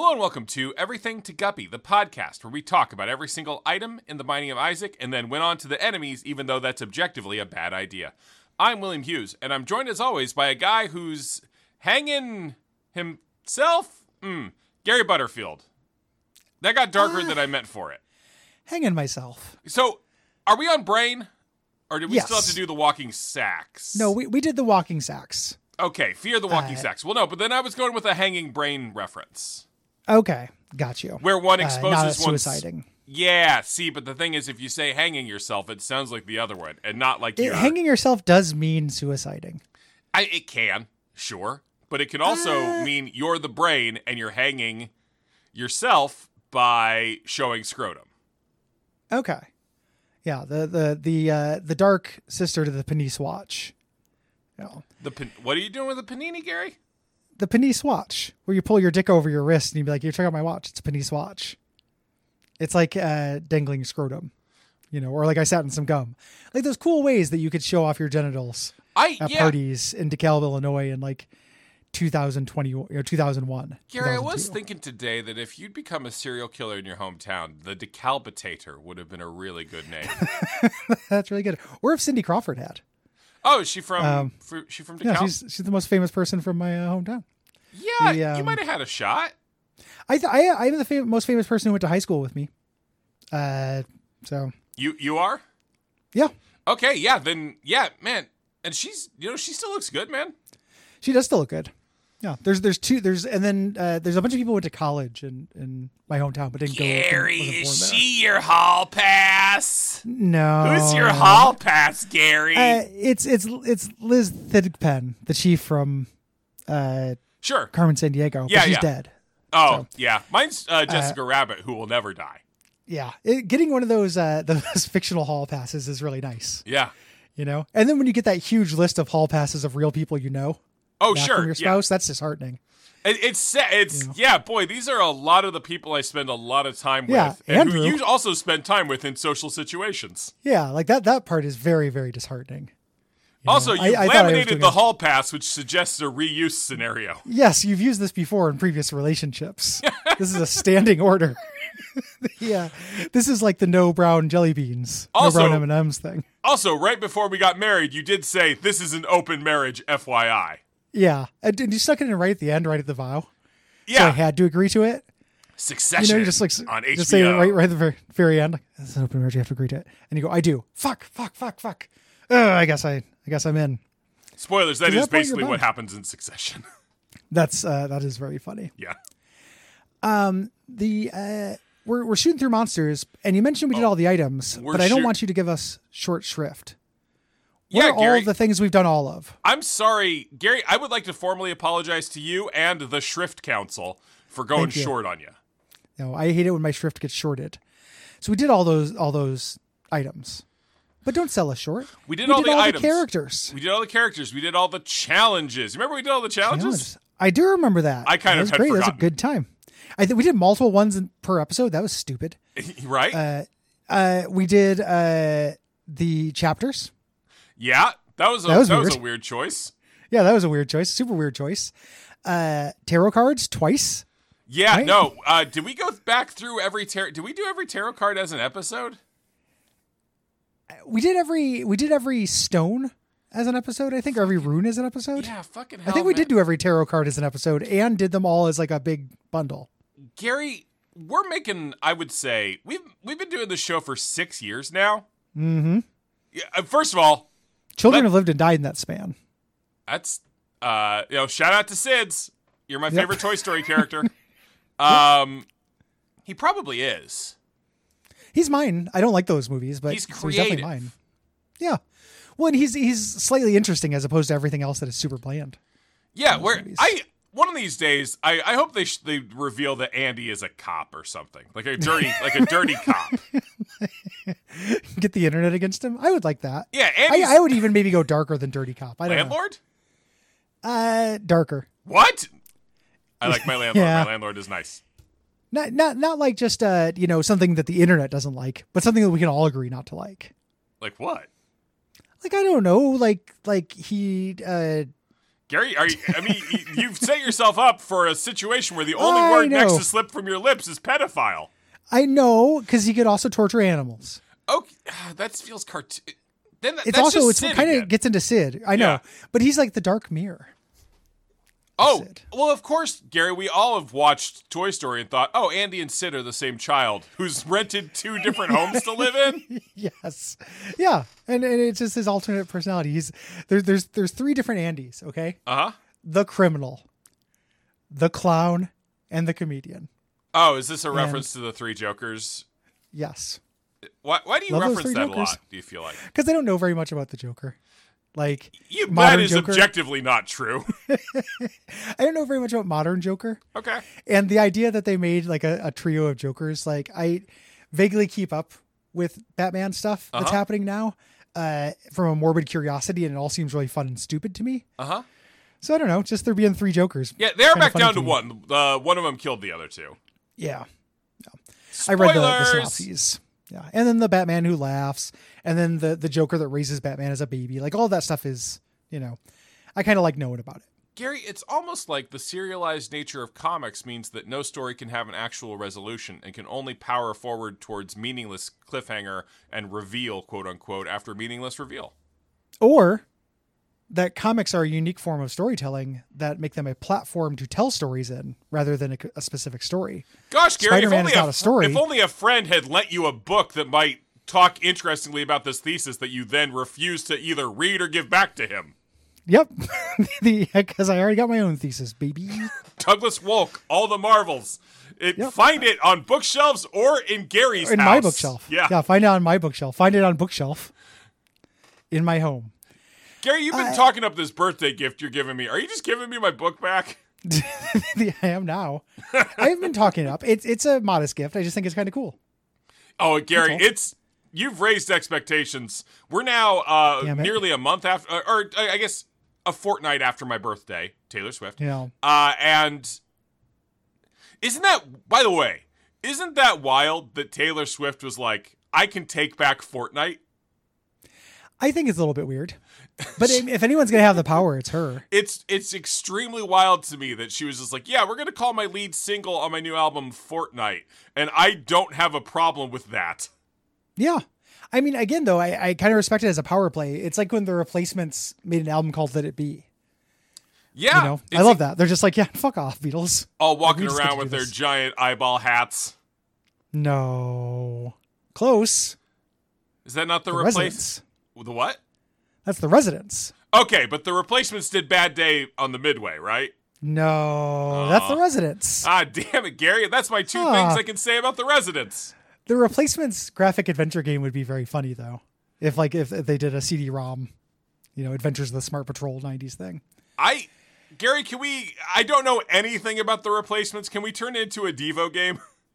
Hello and welcome to Everything to Guppy, the podcast where we talk about every single item in the Binding of Isaac and then went on to the enemies, even though that's objectively a bad idea. I'm William Hughes, and I'm joined as always by a guy who's hanging himself? Gary Butterfield. That got darker than I meant for it. Hanging myself. So, are we on Brain? Or do we Yes. still have to do the walking sacks? No, we did the walking sacks. Okay, fear the walking sacks. Well, no, but then I was going with a hanging brain reference. Okay, got you. Where one not exposes one's... suiciding. Yeah, see, but the thing is, if you say hanging yourself, it sounds like the other one, and not like you're... Hanging yourself does mean suiciding. It can, sure, but it can also mean you're the brain and you're hanging yourself by showing scrotum. Okay. Yeah, the dark sister to the Panisse watch. You know, What are you doing with the panini, Gary? the Panisse watch, where you pull your dick over your wrist and you be like, "You check out my watch. It's a Panisse watch." It's like dangling scrotum, or like I sat in some gum, like those cool ways that you could show off your genitals at parties in DeKalb, Illinois, in like 2020 or 2001. Gary, I was thinking today that if you'd become a serial killer in your hometown, the Decalbitator would have been a really good name. That's really good. Or if Cindy Crawford had. Oh, is she from DeKalb? Yeah, she's the most famous person from my hometown. Yeah, you might have had a shot. I'm the most famous person who went to high school with me. So you are? Yeah. Okay, yeah, then man. And she's she still looks good, man. She does still look good. Yeah. There's a bunch of people who went to college in my hometown but didn't go. Gary, is she your hall pass? No. Who's your hall pass, Gary? It's Liz Thigpen, the chief from sure. Carmen Sandiego. Yeah, but she's dead. Oh, yeah. Mine's Jessica Rabbit, who will never die. Yeah. Getting one of those fictional hall passes is really nice. Yeah. And then when you get that huge list of hall passes of real people oh, sure. from your spouse, that's disheartening. Boy, these are a lot of the people I spend a lot of time Yeah, with. And Andrew. who you also spend time with in social situations. Yeah, like that part is very, very disheartening. Also, you I thought I was laminated doing the hall pass, which suggests a reuse scenario. Yes, you've used this before in previous relationships. This is a standing order. Yeah, this is like the no brown jelly beans, no brown M&Ms thing. Also, right before we got married, you did say, this is an open marriage, FYI. Yeah, and you stuck it in right at the end, right at the vow. Yeah. So I had to agree to it. Succession just like, on HBO. Just say it right at the very end. This is an open marriage, you have to agree to it. And you go, I do. Fuck. I guess I'm in. Spoilers, that is basically you're what happens in Succession. That is very funny. Yeah. We're shooting through monsters, and you mentioned we did all the items, but I don't want you to give us short shrift. What are Gary, all of the things we've done all of? I'm sorry, Gary. I would like to formally apologize to you and the Shrift Council for going short on you. No, I hate it when my shrift gets shorted. So we did all those items, but don't sell us short. We did all the items. Characters. We did all the characters. We did all the challenges. Remember we did all the challenges? I do remember that. I kind of had great. forgotten. That was a good time. I think we did multiple ones per episode. That was stupid. Right? We did the chapters. Yeah, that was a weird choice. Yeah, that was a weird choice. Super weird choice. Tarot cards twice. Yeah, right? No. Did we go back through every tarot? Did we do every tarot card as an episode? We did every stone as an episode, I think, or every rune as an episode. Yeah, fucking hell, I think we did do every tarot card as an episode and did them all as like a big bundle. Gary, we're making, I would say, we've been doing this show for 6 years now. Mm-hmm. Yeah, first of all, children have lived and died in that span. That's, shout out to Sids. You're my favorite Toy Story character. He probably is. He's mine. I don't like those movies, but he's so he's definitely mine. Yeah. Well, and he's slightly interesting as opposed to everything else that is super bland. Yeah, one of these days, I hope they reveal that Andy is a cop or something, like a dirty cop. Get the internet against him. I would like that. Yeah, I would even maybe go darker than dirty cop. I don't Landlord? know. Darker. What? I like my landlord. Yeah. My landlord is nice. Not like just something that the internet doesn't like, but something that we can all agree not to like. Like what? Like I don't know, like he Gary, you've set yourself up for a situation where the only I word next know. to slip from your lips is pedophile. I know, because he could also torture animals. Okay, that feels cartoon. Then It's that's also, just it's Sid kind again. of gets into Sid. I know. Yeah. But he's like the Dark Mirror. Oh, Sid. well, of course, Gary, we all have watched Toy Story and thought, oh, Andy and Sid are the same child who's rented 2 different homes to live in. Yes. Yeah. And it's just his alternate personality. There's 3 different Andys, okay? Uh-huh. The criminal, the clown, and the comedian. Oh, is this a reference to the 3 Jokers? Yes. Why do you Love those reference 3 that Jokers. a lot, do you feel like? Because I don't know very much about the Joker. Like, That modern is Joker. objectively not true. I don't know very much about modern Joker. Okay. And the idea that they made like a trio of Jokers, like I vaguely keep up with Batman stuff that's happening now from a morbid curiosity, and it all seems really fun and stupid to me. Uh-huh. So I don't know, just there being 3 Jokers. Yeah, they're Kinda back funny down to to me. one. One of them killed the other 2. Yeah. I read the Spoilers! synopses. Yeah. And then the Batman who laughs, and then the Joker that raises Batman as a baby. Like all that stuff is, I kind of like knowing about it. Gary, it's almost like the serialized nature of comics means that no story can have an actual resolution and can only power forward towards meaningless cliffhanger and reveal, quote unquote, after meaningless reveal. Or that comics are a unique form of storytelling that make them a platform to tell stories in rather than a specific story. Gosh, Gary, Spider-Man is not a story. if only a friend had lent you a book that might talk interestingly about this thesis that you then refuse to either read or give back to him. Yep. Because I already got my own thesis, baby. Douglas Wolk, All the Marvels. Yep. Find it on bookshelves or in Gary's In house. my bookshelf. Yeah. Find it on my bookshelf. Find it on bookshelf in my home. Gary, you've been talking up this birthday gift you're giving me. Are you just giving me my book back? I am now. I've been talking it up. It's a modest gift. I just think it's kind of cool. Oh, Gary, That's you've raised expectations. We're now Damn it. nearly a month after, or I guess a fortnight after my birthday, Taylor Swift. Yeah. And isn't that wild that Taylor Swift was like, I can take back Fortnite? I think it's a little bit weird. But if anyone's going to have the power, it's her. It's extremely wild to me that she was just like, yeah, we're going to call my lead single on my new album Fortnite. And I don't have a problem with that. Yeah. I mean, again, though, I kind of respect it as a power play. It's like when the Replacements made an album called Let It Be. Yeah. I love that. They're just like, yeah, fuck off, Beatles. All walking We just get around to with do their this. giant eyeball hats. No. Close. Is that not the The replace? Residents. The what? That's the Residents. Okay, but the Replacements did Bad Day on the Midway, right? No, that's the Residents. Ah, damn it, Gary. That's my 2 Ah. things I can say about the Residents. The Replacements graphic adventure game would be very funny, though. If they did a CD-ROM, Adventures of the Smart Patrol 90s thing. Gary, I don't know anything about the Replacements. Can we turn it into a Devo game?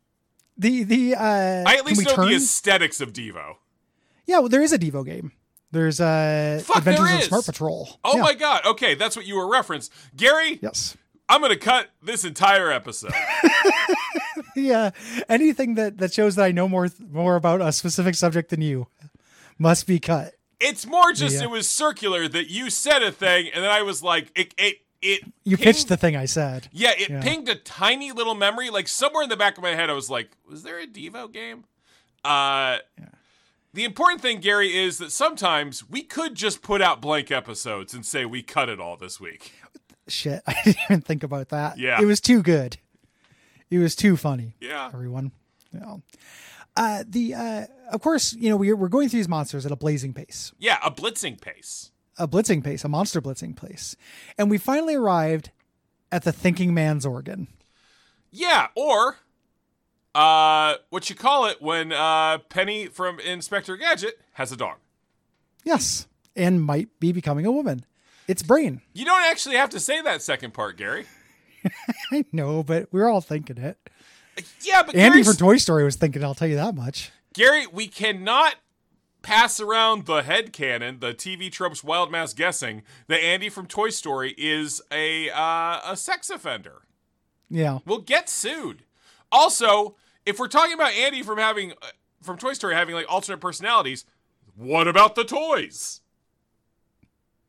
I at least know the aesthetics of Devo. Yeah, well, there is a Devo game. There's Adventures there of the is. Smart Patrol. Oh Yeah. my god. Okay, that's what you were referenced. Gary, Yes. I'm going to cut this entire episode. Yeah. Anything that shows that I know more about a specific subject than you must be cut. It's more just Yeah. it was circular that you said a thing and then I was like it You pinged- pitched the thing I said. Yeah, it pinged a tiny little memory. Like somewhere in the back of my head, I was like, was there a Devo game? The important thing, Gary, is that sometimes we could just put out blank episodes and say we cut it all this week. Shit, I didn't even think about that. Yeah. It was too good. It was too funny. Yeah. Everyone. Of course, we're going through these monsters at a blazing pace. Yeah, a blitzing pace. A blitzing pace, a monster blitzing pace. And we finally arrived at the thinking man's organ. Yeah, or what you call it when Penny from Inspector Gadget has a dog. Yes. And might be becoming a woman. It's Brain. You don't actually have to say that second part, Gary. I know, but we're all thinking it. Yeah, but Andy Gary's- from Toy Story was thinking, I'll tell you that much. Gary, we cannot pass around the headcanon, the TV tropes wild mass guessing, that Andy from Toy Story is a sex offender. Yeah. We'll get sued. Also, if we're talking about Andy from Toy Story having like alternate personalities, what about the toys?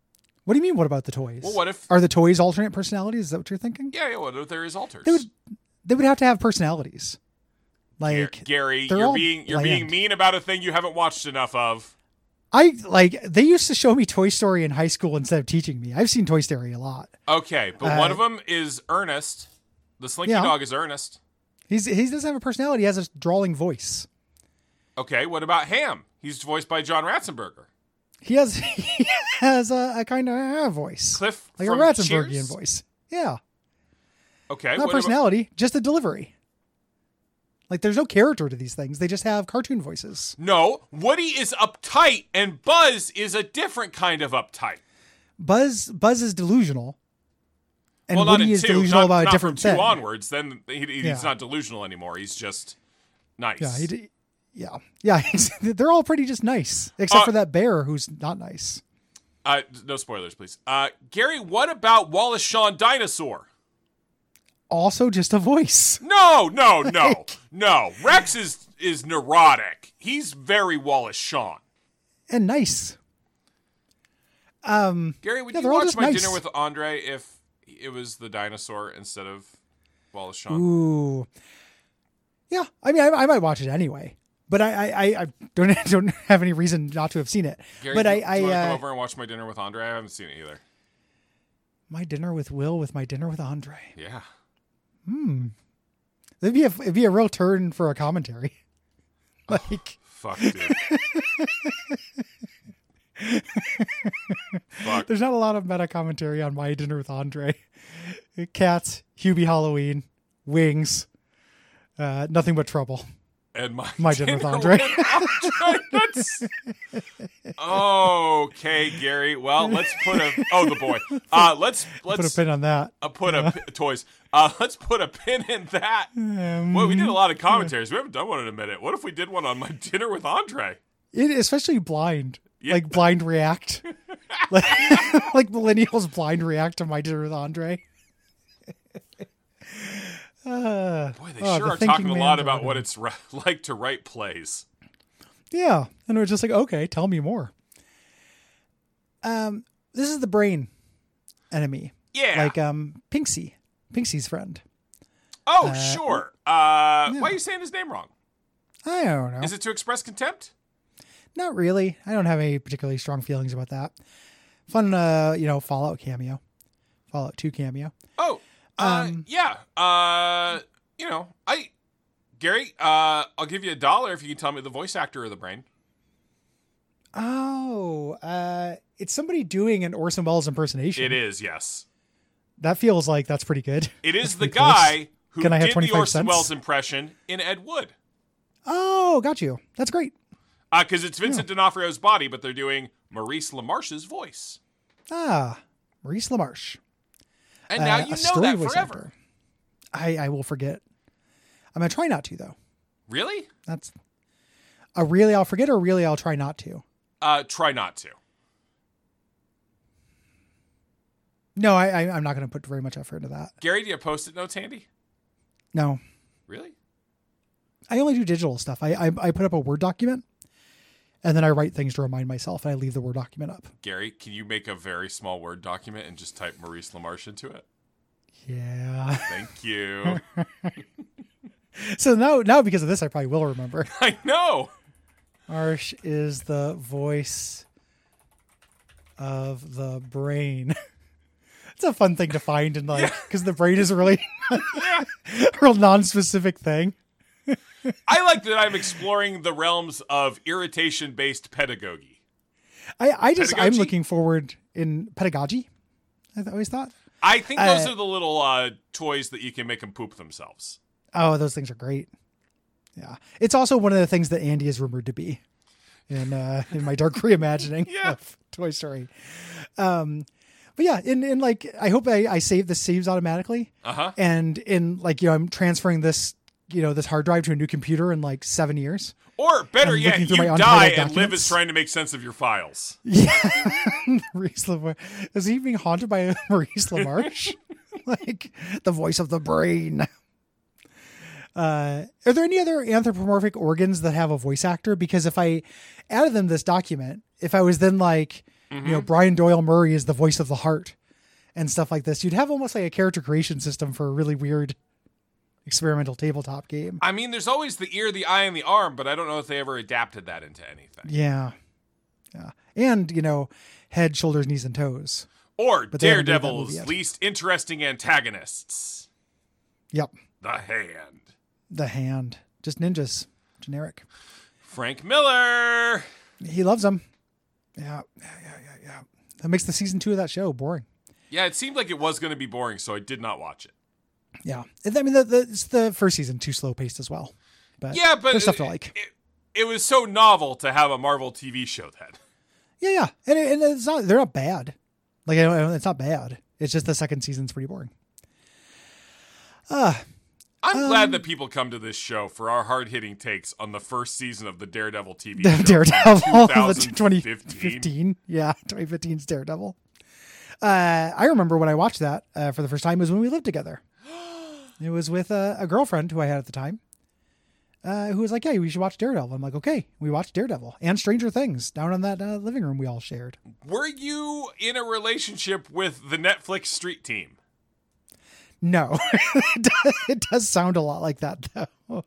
What do you mean? What about the toys? Well, what if are the toys alternate personalities? Is that what you're thinking? Yeah. What if there is alters? They would have to have personalities. Like Gary, you're being mean about a thing you haven't watched enough of. They used to show me Toy Story in high school instead of teaching me. I've seen Toy Story a lot. Okay, but one of them is Ernest. The Slinky Dog is Ernest. He doesn't have a personality. He has a drawling voice. Okay, what about Ham? He's voiced by John Ratzenberger. He has a kind of voice. Cliff, like from a Ratzenbergian Cheers? voice. Yeah. Okay. Not personality, just a delivery. Like, there's no character to these things. They just have cartoon voices. No, Woody is uptight, and Buzz is a different kind of uptight. Buzz is delusional. And well, Woody is delusional about a different thing. thing. Onwards, then he's not delusional anymore. He's just nice. Yeah. They're all pretty just nice, except for that bear who's not nice. No spoilers, please. Gary, what about Wallace Shawn Dinosaur? Also just a voice. No. Rex is neurotic. He's very Wallace Shawn. And nice. Gary, would you watch My Dinner with Andre if it was the dinosaur instead of Wallace Shawn? Ooh. Yeah, I mean, I might watch it anyway, but I don't have any reason not to have seen it. Gary, but do you want to come over and watch My Dinner with Andre? I haven't seen it either. My Dinner with Will with My Dinner with Andre. Yeah. It'd be a real turn for a commentary. Like, fuck, dude. Fuck. There's not a lot of meta commentary on My Dinner with Andre. Cats, Hubie Halloween, Wings, Nothing But Trouble. And My Dinner with Andre. Okay, Gary. Well, let's put the boy. Let's put a pin on that. Toys. Let's put a pin in that. Well, we did a lot of commentaries. We haven't done one in a minute. What if we did one on My Dinner with Andre? Especially blind. Yeah. Like blind react. like millennials blind react to My Dinner with Andre. Boy, they sure are talking a lot about what it's like to write plays. Yeah, and we're just like, okay, tell me more. This is the brain enemy. Yeah, like Pinksy's friend. Oh, sure. Why are you saying his name wrong? I don't know. Is it to express contempt? Not really. I don't have any particularly strong feelings about that. Fun, Fallout cameo, Fallout 2 cameo. Oh. Yeah. Gary, I'll give you $1 if you can tell me the voice actor of the brain. Oh, it's somebody doing an Orson Welles impersonation. It is, yes. That feels like that's pretty good. It is the guy who did the Orson cents? Welles impression in Ed Wood. Oh, got you. That's great. Because it's Vincent D'Onofrio's body, but they're doing Maurice LaMarche's voice. Maurice LaMarche. And now you know that forever. I will forget. I'm going to try not to, though. Really? That's a really I'll forget or really I'll try not to? Try not to. No, I'm not going to put very much effort into that. Gary, do you have Post-it notes handy? No. Really? I only do digital stuff. I put up a Word document, and then I write things to remind myself, and I leave the Word document up. Gary, can you make a very small Word document and just type Maurice LaMarche into it? Yeah. Thank you. So now because of this, I probably will remember. I know. Marsh is the voice of the brain. It's a fun thing to find in because the brain is a really real non-specific thing. I like that I'm exploring the realms of irritation-based pedagogy. I'm looking forward in pedagogy. I always thought. I think those are the little toys that you can make them poop themselves. Oh, those things are great. Yeah. It's also one of the things that Andy is rumored to be in my dark reimagining of Toy Story. But yeah, in I hope I save this saves automatically. Uh-huh. And in I'm transferring this, this hard drive to a new computer in 7 years. Or better yet, you die and Liv is trying to make sense of your files. Yeah. Maurice LaMarche. Is he being haunted by Maurice LaMarche? The voice of the brain. Are there any other anthropomorphic organs that have a voice actor? Because if I added them this document, if I was then Brian Doyle Murray is the voice of the heart and stuff like this. You'd have almost like a character creation system for a really weird experimental tabletop game. I mean, there's always the ear, the eye, and the arm, but I don't know if they ever adapted that into anything. Yeah. And, head, shoulders, knees, and toes. Or But they haven't made that movie Daredevil's yet. least interesting antagonists. Yep. The Hand. The Hand. Just ninjas. Generic. Frank Miller. He loves them. Yeah. That makes the season 2 of that show boring. Yeah, it seemed like it was going to be boring, so I did not watch it. Yeah. I mean, it's the first season too slow paced as well. But Yeah, but there's stuff to like. It was so novel to have a Marvel TV show then. Yeah. And they're not bad. Like, it's not bad. It's just the second season's pretty boring. I'm glad that people come to this show for our hard-hitting takes on the first season of the Daredevil TV show. Daredevil, 2015. 2015. Yeah, 2015's Daredevil. I remember when I watched that for the first time was when we lived together. It was with a girlfriend who I had at the time, who was like, "Yeah, we should watch Daredevil." I'm like, "Okay." We watched Daredevil and Stranger Things down in that living room we all shared. Were you in a relationship with the Netflix Street Team? No, it does sound a lot like that though.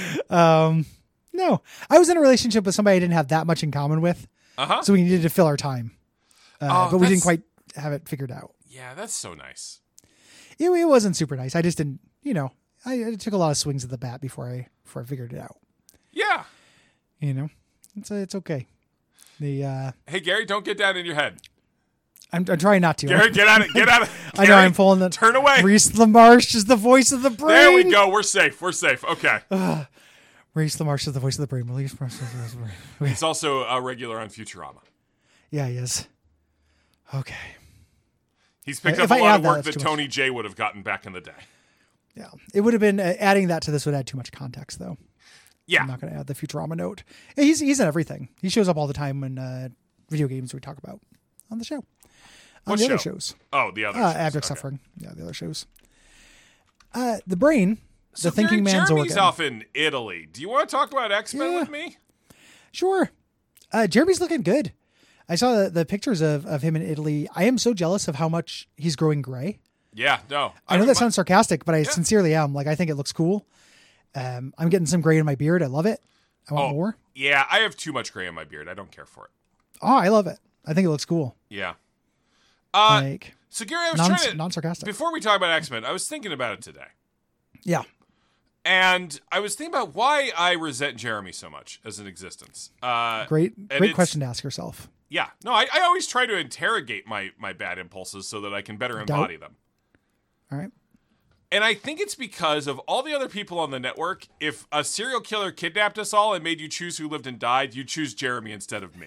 No, I was in a relationship with somebody I didn't have that much in common with, so we needed to fill our time, but we didn't quite have it figured out. Yeah, that's so nice. It wasn't super nice. I just didn't, I took a lot of swings at the bat before I figured it out. Yeah. It's okay. Hey, Gary, don't get down in your head. I'm trying not to. Gary, get out of Gary, I know I'm pulling the turn away. Reese LaMarche is the voice of the brain. There we go. We're safe. Okay. Reese LaMarche is the voice of the brain. Reese LaMarche is the voice of the brain. Okay. He's also a regular on Futurama. Yeah, he is. Okay. He's picked If up a I lot add of that, work that's that too much. Tony J would have gotten back in the day. Yeah. It would have been adding that to this would add too much context though. Yeah. I'm not going to add the Futurama note. He's in everything. He shows up all the time in video games we talk about on the show. On What the show? other shows. Oh, the other shows. Abject Okay. Suffering. Yeah, the other shows. The Brain, So the Thinking Gary, Man's Jeremy's Organ. off in Italy. Do you want to talk about X-Men Yeah. with me? Sure. Jeremy's looking good. I saw the pictures of him in Italy. I am so jealous of how much he's growing gray. Yeah, no. I know that sounds sarcastic, but I sincerely am. Like, I think it looks cool. I'm getting some gray in my beard. I love it. I want more. Yeah, I have too much gray in my beard. I don't care for it. Oh, I love it. I think it looks cool. Yeah. Like, So Gary, I was trying to non-sarcastic. before we talk about X-Men, I was thinking about it today. Yeah. And I was thinking about why I resent Jeremy so much as an existence. Great it's- question to ask yourself. Yeah. No, I always try to interrogate my bad impulses so that I can better embody them. All right. And I think it's because of all the other people on the network. If a serial killer kidnapped us all and made you choose who lived and died, you choose Jeremy instead of me.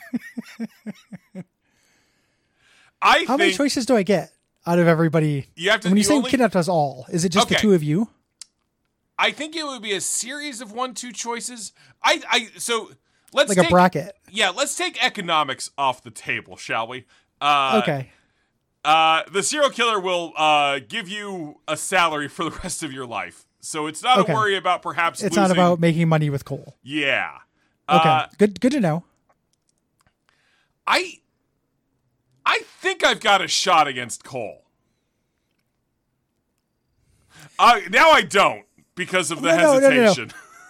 How many choices do I get out of everybody? You have to. When you you say only- kidnapped us all, is it just the Okay. two of you? I think it would be a series of 1-2 choices. So let's Like take, a bracket. Yeah, let's take economics off the table, shall we? Okay. The serial killer will give you a salary for the rest of your life, so it's not Okay. a worry about perhaps. It's losing. not about making money with Cole. Yeah. Okay. Good to know. I think I've got a shot against Cole. Now I don't because of the No. hesitation.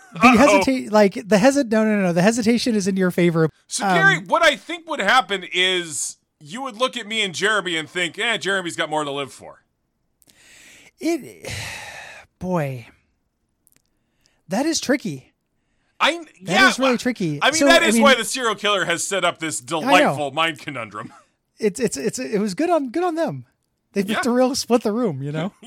The hesitation is in your favor. So Gary, what I think would happen is you would look at me and Jeremy and think, Jeremy's got more to live for. Boy, that is tricky. That is really tricky. I mean, So, that is I mean- why the serial killer has set up this delightful mind conundrum. It was good on them. They picked a real split the room, you know?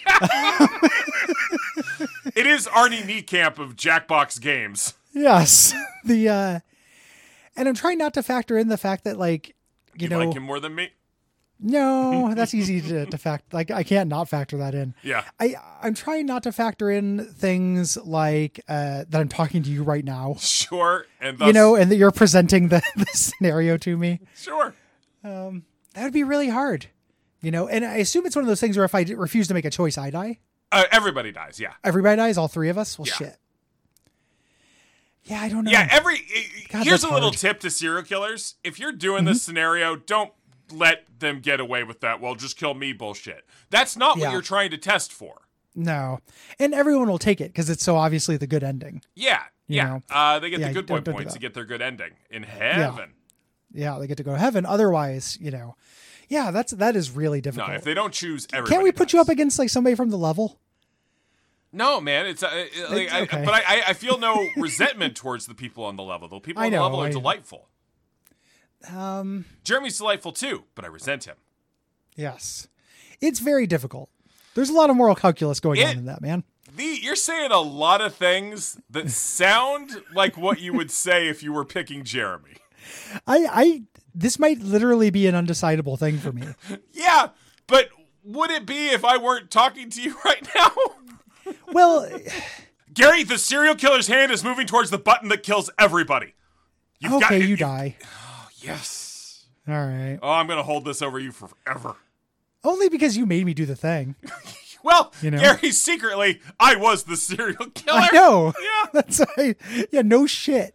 It is Arnie Niekamp of Jackbox Games. Yes. And I'm trying not to factor in the fact that, like, you know, like him more than me? no, that's easy to fact. Like, I can't not factor that in. Yeah. I'm trying not to factor in things like that I'm talking to you right now, Sure. And thus, you know, and that you're presenting the scenario to me. Sure. That would be really hard, you know. And I assume it's one of those things where if I refuse to make a choice, I die. Everybody dies, yeah. Everybody dies, all three of us. Well, Yeah. shit. Yeah, I don't know. Yeah, God, here's that's a little hard. tip to serial killers. If you're doing this scenario, don't let them get away with that, well, just kill me bullshit. That's not what Yeah. you're trying to test for. No. And everyone will take it because it's so obviously the good ending. Yeah, You They get Yeah, the good boy don't do points that. to get their good ending in heaven. Yeah, they get to go to heaven. Otherwise, yeah, that is really No, difficult. if they don't choose, everybody Can't we put you dies. up against like somebody from the level? No, man, it's okay. but I feel no resentment towards the people on the level. The people I on the know, level are I know. delightful. Um, Jeremy's delightful too, but I resent him. yes. It's very difficult. There's a lot of moral calculus going on in that, man. You're saying a lot of things that sound like what you would say if you were picking Jeremy. This might literally be an undecidable thing for me. Yeah, but would it be if I weren't talking to you right now? Well, Gary, the serial killer's hand is moving towards the button that kills everybody. okay, you die. Yes. All right. Oh, I'm going to hold this over you forever. Only because you made me do the thing. Well, You know? Gary, secretly, I was the serial killer. I know. Yeah. That's right. Yeah, no shit.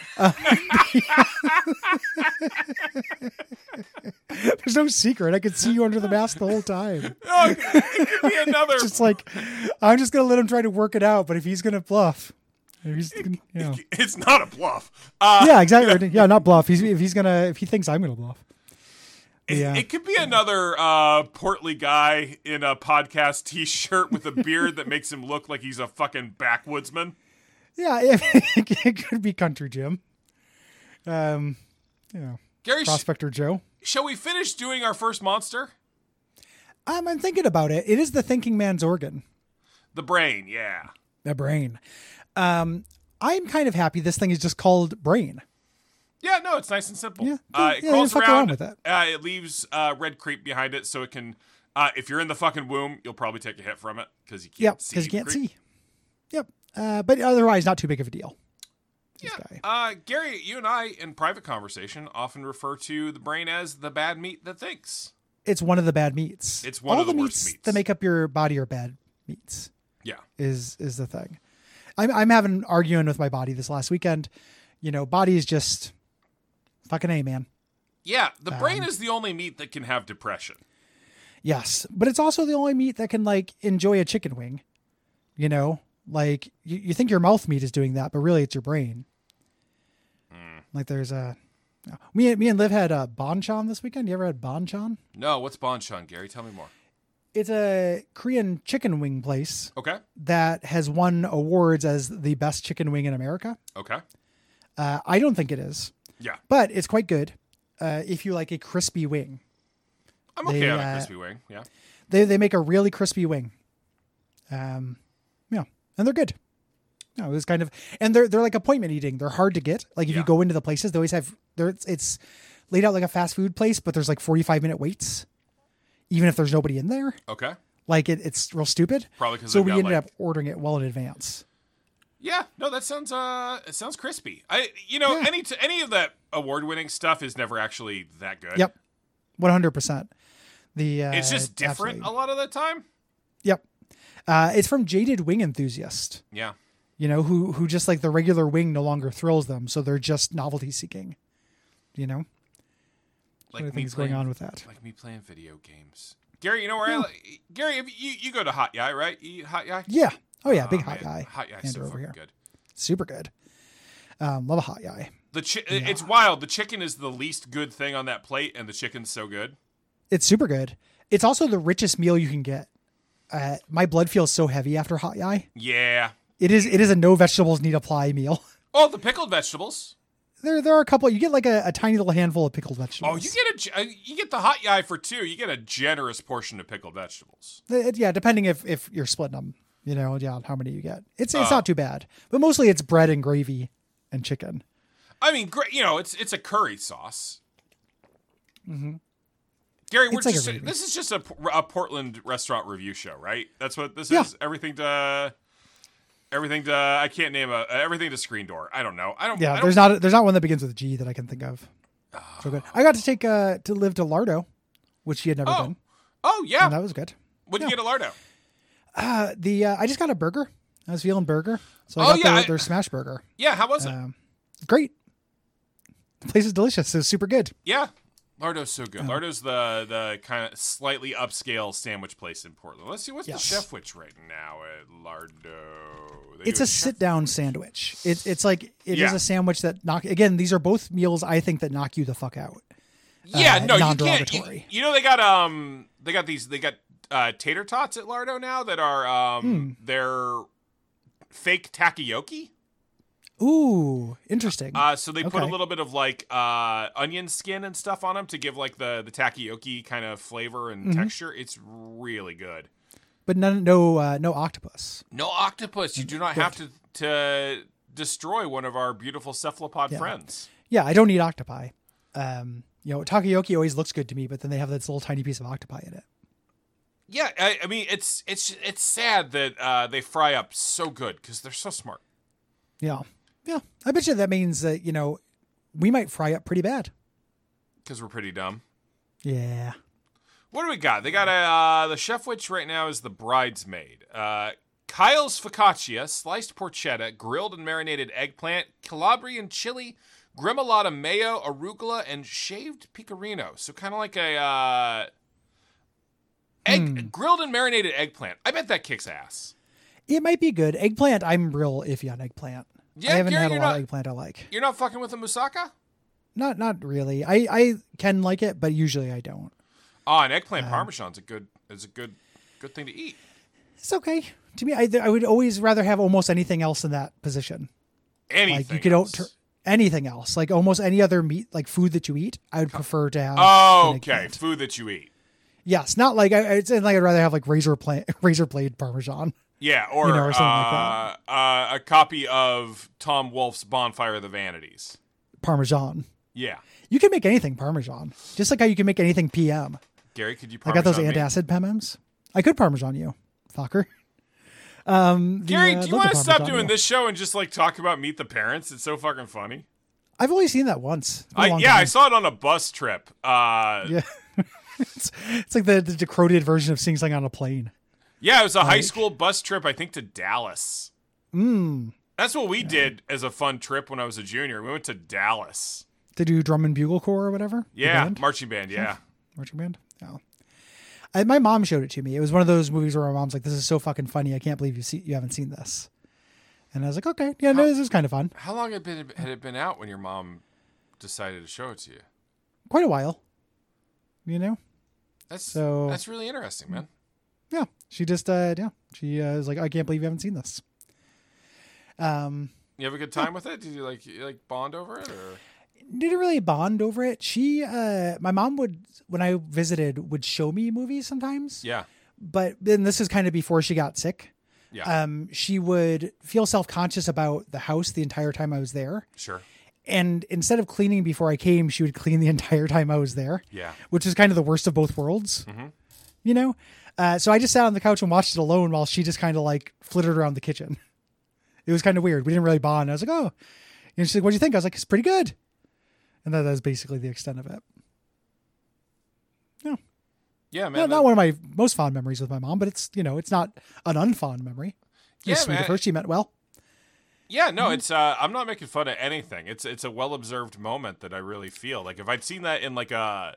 There's no secret. I could see you under the mask the whole time. Oh, it could be another. Just like, I'm just going to let him try to work it out. But if he's going to bluff, if he's, It's not a bluff. yeah, exactly. Yeah, not bluff. If he thinks I'm going to bluff. Yeah. It could be another portly guy in a podcast T-shirt with a beard that makes him look like he's a fucking backwoodsman. Yeah, it could be Country Jim. Gary, Prospector Joe. shall we finish doing our first monster? I'm thinking about it. It is the thinking man's organ, The brain, yeah. the brain. I'm kind of happy this thing is just called brain. Yeah, no, it's nice and simple. Yeah, It yeah, crawls fuck around. around with it. It leaves red creep behind it, so it can. If you're in the fucking womb, you'll probably take a hit from it because you can't Yep, see. because you can't creep. see. Yep, but otherwise, not too big of a deal. This Yeah. guy. Gary, you and I, in private conversation, often refer to the brain as the bad meat that thinks. It's one of the bad meats. It's one All of the worst meats meats. that make up your body are bad meats. Yeah. Is the thing. I'm having an argument with my body this last weekend. Body is just fucking A, man. Yeah, the brain is the only meat that can have depression. Yes, but it's also the only meat that can enjoy a chicken wing. You think your mouth meat is doing that, but really it's your brain. Like there's me and Liv had banchan this weekend. You ever had banchan? No, what's banchan, Gary? Tell me more. It's a Korean chicken wing place Okay. that has won awards as the best chicken wing in America. Okay. I don't think it is, Yeah. but it's quite good if you like a crispy wing. I'm okay They, on a crispy wing. Yeah. They make a really crispy wing. And they're good. No, it was kind of, and they're like appointment eating. They're hard to get. Like if you go into the places, they always have it's laid out like a fast food place, but there's 45-minute waits, even if there's nobody in there. Okay. It's real stupid. Probably because So we ended up ordering it well in advance. Yeah, no, that sounds it sounds crispy. Yeah. Any of that award-winning stuff is never actually that good. Yep, 100%. It's just different absolutely. a lot of the time. Yep. It's from Jaded Wing Enthusiast. Yeah. Who just the regular wing no longer thrills them, so they're just novelty seeking. Like What do you me think is going playing- on with that? Like me playing video games. Gary, Gary, you go to Hot Yai, right? You eat Hot Yai? Yeah. Oh yeah, big man, hot yai. Hot Yai is Andrew so over fucking here. good. Super good. Love a hot yai. It's wild. The chicken is the least good thing on that plate, and the chicken's so good. It's super good. It's also the richest meal you can get. My blood feels so heavy after hot yai. Yeah. It is a no vegetables need apply meal. Oh, the pickled vegetables. There are a couple. You get a tiny little handful of pickled vegetables. Oh, you get the Hot Yai for two. You get a generous portion of pickled vegetables. Yeah, depending if you're splitting them. How many you get. It's not too bad, but mostly it's bread and gravy and chicken. I mean, great. It's a curry sauce. Mm-hmm. Gary, this is just a Portland restaurant review show, right? That's what this is. Everything to I can't name everything to Screen Door. I don't know. There's not one that begins with G that I can think of. So good. I got to take to Liv to Lardo, which she had never been. Oh yeah. And that was good. What'd you get at Lardo? I just got a burger. I was feeling burger. So I got their smash burger. Yeah, how was it? Great. The place is delicious. It was super good. Yeah. Lardo's so good. Lardo's the kind of slightly upscale sandwich place in Portland. Let's see, what's the Chef Witch right now at Lardo? It's a sit-down sandwich. It's like it is a sandwich that again, these are both meals I think that knock you the fuck out. Yeah, no, you can't. You know they got tater tots at Lardo now that are they're fake takoyaki. Ooh, interesting. So they put a little bit of like onion skin and stuff on them to give like the takoyaki kind of flavor and texture. It's really good. But no octopus. No octopus. You do not have to destroy one of our beautiful cephalopod friends. Yeah, I don't eat octopi. Takoyaki always looks good to me, but then they have this little tiny piece of octopi in it. Yeah, I mean it's sad that they fry up so good because they're so smart. Yeah. Yeah, I bet you that means that, we might fry up pretty bad. Because we're pretty dumb. Yeah. What do we got? They got the Chef Witch right now is the bridesmaid. Kyle's focaccia, sliced porchetta, grilled and marinated eggplant, Calabrian chili, gremolata mayo, arugula, and shaved pecorino. So kind of like a grilled and marinated eggplant. I bet that kicks ass. It might be good. Eggplant, I'm real iffy on eggplant. Yeah, I haven't had a lot of eggplant I like. You're not fucking with the moussaka? Not really. I can like it, but usually I don't. Oh, an eggplant parmesan's a good thing to eat. It's okay. To me, I would always rather have almost anything else in that position. Anything like you could else. Anything else. Like almost any other meat, like food that you eat, I would prefer to have. Oh, okay. Food that you eat. Yes, not like I'd rather have like razor blade parmesan. Yeah, or something like that. A copy of Tom Wolfe's Bonfire of the Vanities. Parmesan. Yeah. You can make anything Parmesan. Just like how you can make anything PM. Gary, could you Parmesan I got those me? antacid PMMs. I could Parmesan you, fucker. Gary, do you want to stop doing this show and just like talk about Meet the Parents? It's so fucking funny. I've only seen that once. I saw it on a bus trip. Yeah. It's like the decoded version of seeing something on a plane. Yeah, it was a high school bus trip, I think, to Dallas. That's what we did as a fun trip when I was a junior. We went to Dallas. To do drum and bugle corps or whatever? Yeah, marching band, yeah. Marching band? Oh. My mom showed it to me. It was one of those movies where my mom's like, this is so fucking funny. I can't believe you haven't seen this. And I was like, okay. Yeah, no, this is kind of fun. How long had it been out when your mom decided to show it to you? Quite a while. That's really interesting, man. Yeah, she just she was like, I can't believe you haven't seen this. You have a good time with it? Did you like bond over it, or didn't really bond over it? She my mom would, when I visited, would show me movies sometimes. Yeah, but then this is kind of before she got sick. Yeah, she would feel self-conscious about the house the entire time I was there. Sure. And instead of cleaning before I came, she would clean the entire time I was there. Yeah, which is kind of the worst of both worlds. So I just sat on the couch and watched it alone while she just kind of like flittered around the kitchen. It was kind of weird. We didn't really bond. I was like, oh, she's like, what do you think? I was like, it's pretty good. And that was basically the extent of it. Yeah. Yeah, man. Not one of my most fond memories with my mom, but it's, it's not an unfond memory. Yeah, sweet man. At first she meant well. Yeah, no, it's I'm not making fun of anything. It's a well-observed moment that I really feel. Like if I'd seen that in like a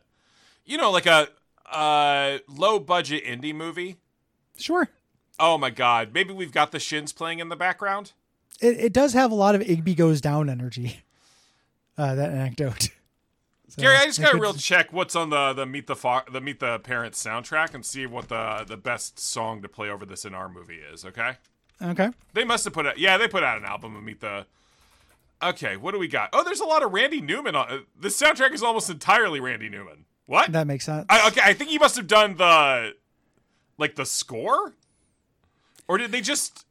low budget indie movie. Sure. Oh my God. Maybe we've got the Shins playing in the background. It does have a lot of Igby Goes Down energy. That anecdote. So, Gary, I just got to real check what's on the Meet the Parents soundtrack and see what the best song to play over this in our movie is, okay? Okay. They must have they put out an album of Meet the... Okay, what do we got? Oh, there's a lot of Randy Newman on... The soundtrack is almost entirely Randy Newman. What? That makes sense. I think he must have done the score? Or did they just...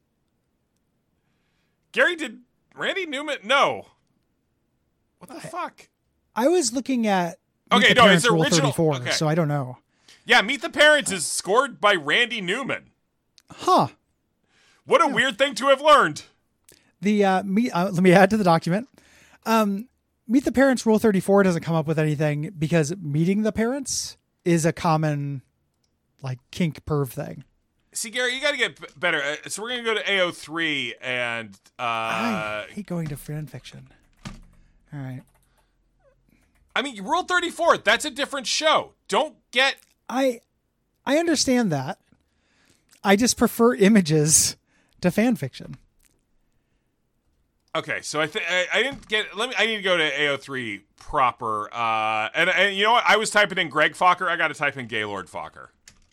Gary, did Randy Newman... No. What the fuck? I was looking at... Okay, no, it's original. 34, okay. So I don't know. Yeah, Meet the Parents is scored by Randy Newman. Huh. What a weird thing to have learned. Let me add to the document. Meet the Parents Rule 34 doesn't come up with anything because meeting the parents is a common like kink perv thing. See, Gary, you got to get better. So we're going to go to AO3 and... I hate going to fan fiction. All right. I mean, Rule 34, that's a different show. Don't get... I understand that. I just prefer images to fan fiction. Okay, so I didn't get... I need to go to AO3 proper. And you know what? I was typing in Greg Fokker. I got to type in Gaylord Fokker.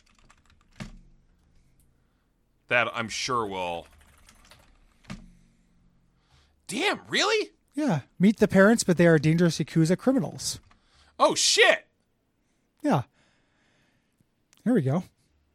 That I'm sure will... Damn, really? Yeah. Meet the parents, but they are dangerous Yakuza criminals. Oh, shit. Yeah. Here we go.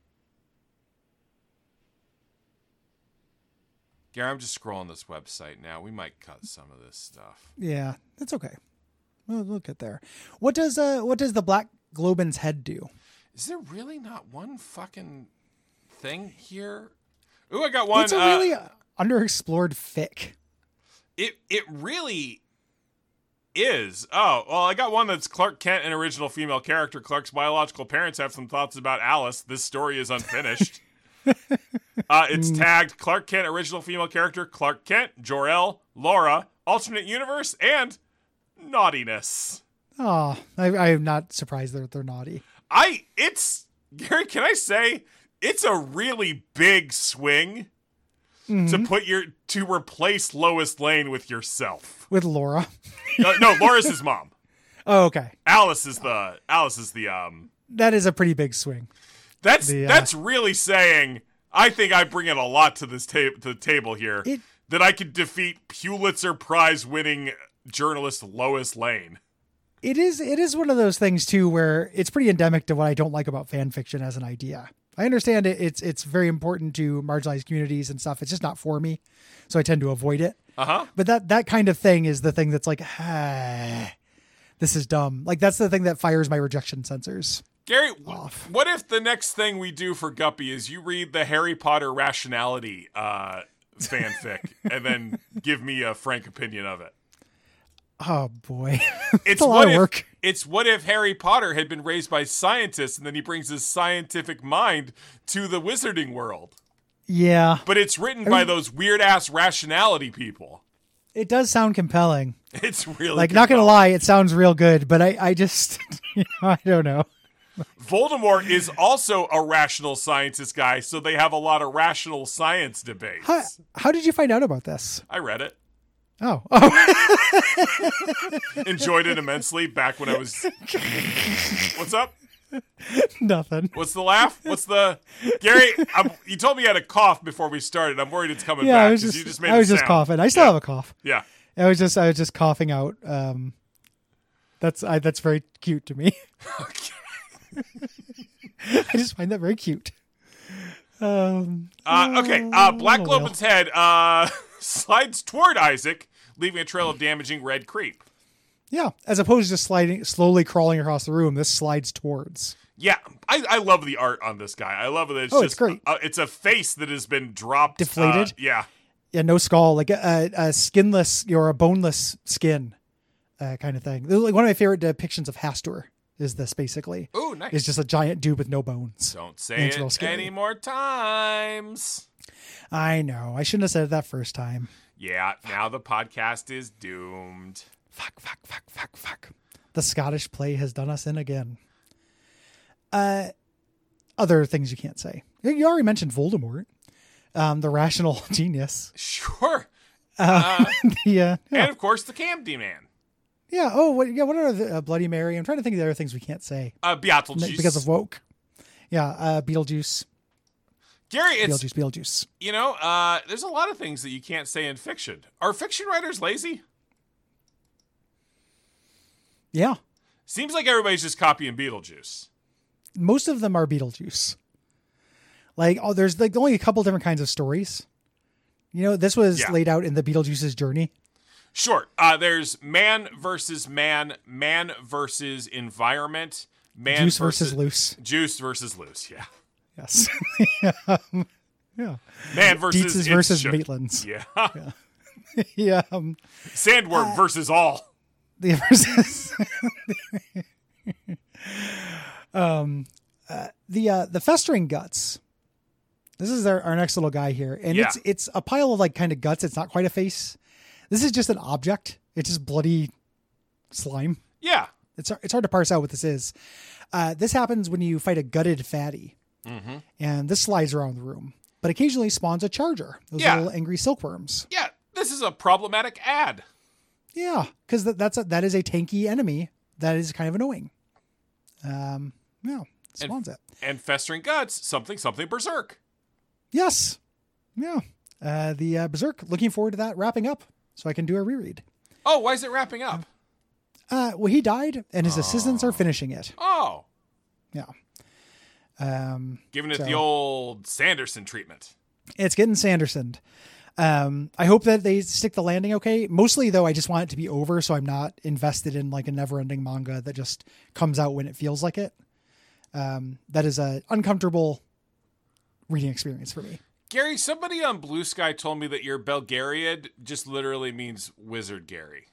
Gary, I'm just scrolling this website now. We might cut some of this stuff. Yeah, that's okay. We'll get there. What does the Black Globin's head do? Is there really not one fucking thing here? Ooh, I got one. It's a really underexplored fic. It really is. Oh, well, I got one that's Clark Kent, an original female character. Clark's biological parents have some thoughts about Alice. This story is unfinished. It's tagged Clark Kent, original female character, Clark Kent, Jor-El, Laura, alternate universe, and naughtiness. Oh, I'm not surprised that they're naughty. Gary, can I say, it's a really big swing to replace Lois Lane with yourself. With Laura. No, Laura's his mom. Oh, okay. Alice is the That is a pretty big swing. That's really saying, I think I bring in a lot to this to the table here, that I could defeat Pulitzer Prize winning journalist Lois Lane. It is one of those things too where it's pretty endemic to what I don't like about fan fiction as an idea. I understand it's very important to marginalized communities and stuff. It's just not for me, so I tend to avoid it. But that kind of thing is the thing that's like, this is dumb. Like that's the thing that fires my rejection sensors. Gary, what if the next thing we do for Guppy is you read the Harry Potter rationality fanfic and then give me a frank opinion of it? Oh boy, it's a lot of work. It's what if Harry Potter had been raised by scientists and then he brings his scientific mind to the wizarding world? Yeah, but it's written by those weird ass rationality people. It does sound compelling. It's really like compelling. Not gonna lie, it sounds real good, but I just I don't know. Voldemort is also a rational scientist guy, so they have a lot of rational science debates. How did you find out about this? I read it. Oh. Enjoyed it immensely back when I was... What's up? Nothing. What's the laugh? Gary, you told me you had a cough before we started. I'm worried it's coming back. I was just coughing. I still have a cough. Yeah. I was just coughing out. That's very cute to me. Okay. I just find that very cute. Okay. Black Globin's head slides toward Isaac, leaving a trail of damaging red creep. Yeah, as opposed to just slowly crawling across the room, this slides towards. Yeah, I love the art on this guy. I love it. It's great. It's a face that has been dropped. Deflated? Yeah, no skull, like a skinless or a boneless skin kind of thing. Like one of my favorite depictions of Hastur is this, basically. Oh, nice. It's just a giant dude with no bones. Don't say it any more times. I know. I shouldn't have said it that first time. Yeah, now the podcast is doomed. Fuck. The Scottish play has done us in again. Other things you can't say. You already mentioned Voldemort, the rational genius. Sure. And of course, the Camdy Man. Yeah. Oh, what are the Bloody Mary? I'm trying to think of the other things we can't say. Beetlejuice. Because of woke. Yeah. Beetlejuice. Gary, Beetlejuice. You know, there's a lot of things that you can't say in fiction. Are fiction writers lazy? Yeah. Seems like everybody's just copying Beetlejuice. Most of them are Beetlejuice. Like, there's like only a couple different kinds of stories. You know, this was laid out in the Beetlejuice's journey. Sure. There's man versus man versus environment, juice versus loose. Juice versus loose, yeah. Yes. Yeah. Man versus Dietz's versus Maitland's. Yeah. Yeah. Sandworm versus all. The versus the festering guts This is our next little guy here. And Yeah. it's a pile of like kind of guts. It's not quite a face. This is just an object. It's just bloody slime. Yeah. It's hard to parse out what this is. This happens when you fight a gutted fatty. Mm-hmm. And this slides around the room, but occasionally spawns a charger. Those little angry silkworms. Yeah. This is a problematic ad. Yeah, because that is a tanky enemy that is kind of annoying. Spawns it. And festering guts, something berserk. Yes. Yeah. The Berserk, looking forward to that wrapping up so I can do a reread. Oh, why is it wrapping up? Well, he died and his assistants are finishing it. Oh. Yeah. Giving it the old Sanderson treatment. It's getting Sandersoned. I hope that they stick the landing okay. Mostly, though, I just want it to be over so I'm not invested in like a never-ending manga that just comes out when it feels like it. That is a uncomfortable reading experience for me. Gary, somebody on Blue Sky told me that your Belgariad just literally means Wizard Gary.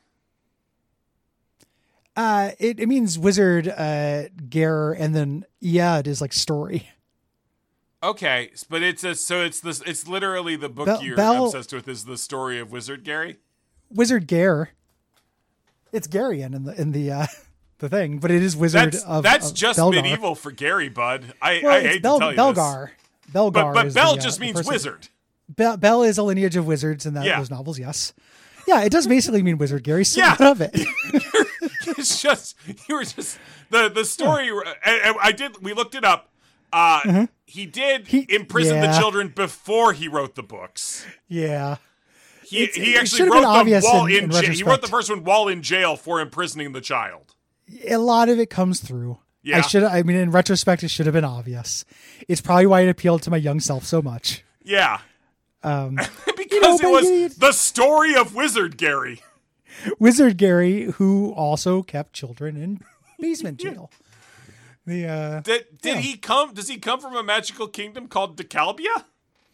It means wizard, Ger, and then it is like story. Okay, but it's literally the book you're obsessed with is the story of Wizard Gary. Wizard Ger. It's Garian in the thing, but it is wizard that's of just Belgar. medieval for Gary, bud. I hate to tell you Belgar. this. Belgar, but is Bell the, just the means person. wizard. Bell is a lineage of wizards in those novels. Yes. Yeah, it does basically mean wizard Gary. So what of it? It's just you were just the story. And we looked it up. He imprison the children before he wrote the books. Yeah. He actually wrote them while in jail. He wrote the first one while in jail for imprisoning the child. A lot of it comes through. Yeah. In retrospect, it should have been obvious. It's probably why it appealed to my young self so much. Yeah. Because it was the story of Wizard Gary. Wizard Gary, who also kept children in basement jail. Did he come? Does he come from a magical kingdom called Decalbia?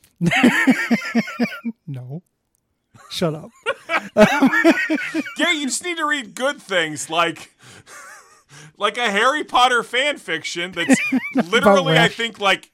No. Shut up. Gary, you just need to read good things like a Harry Potter fan fiction that's literally, I think, like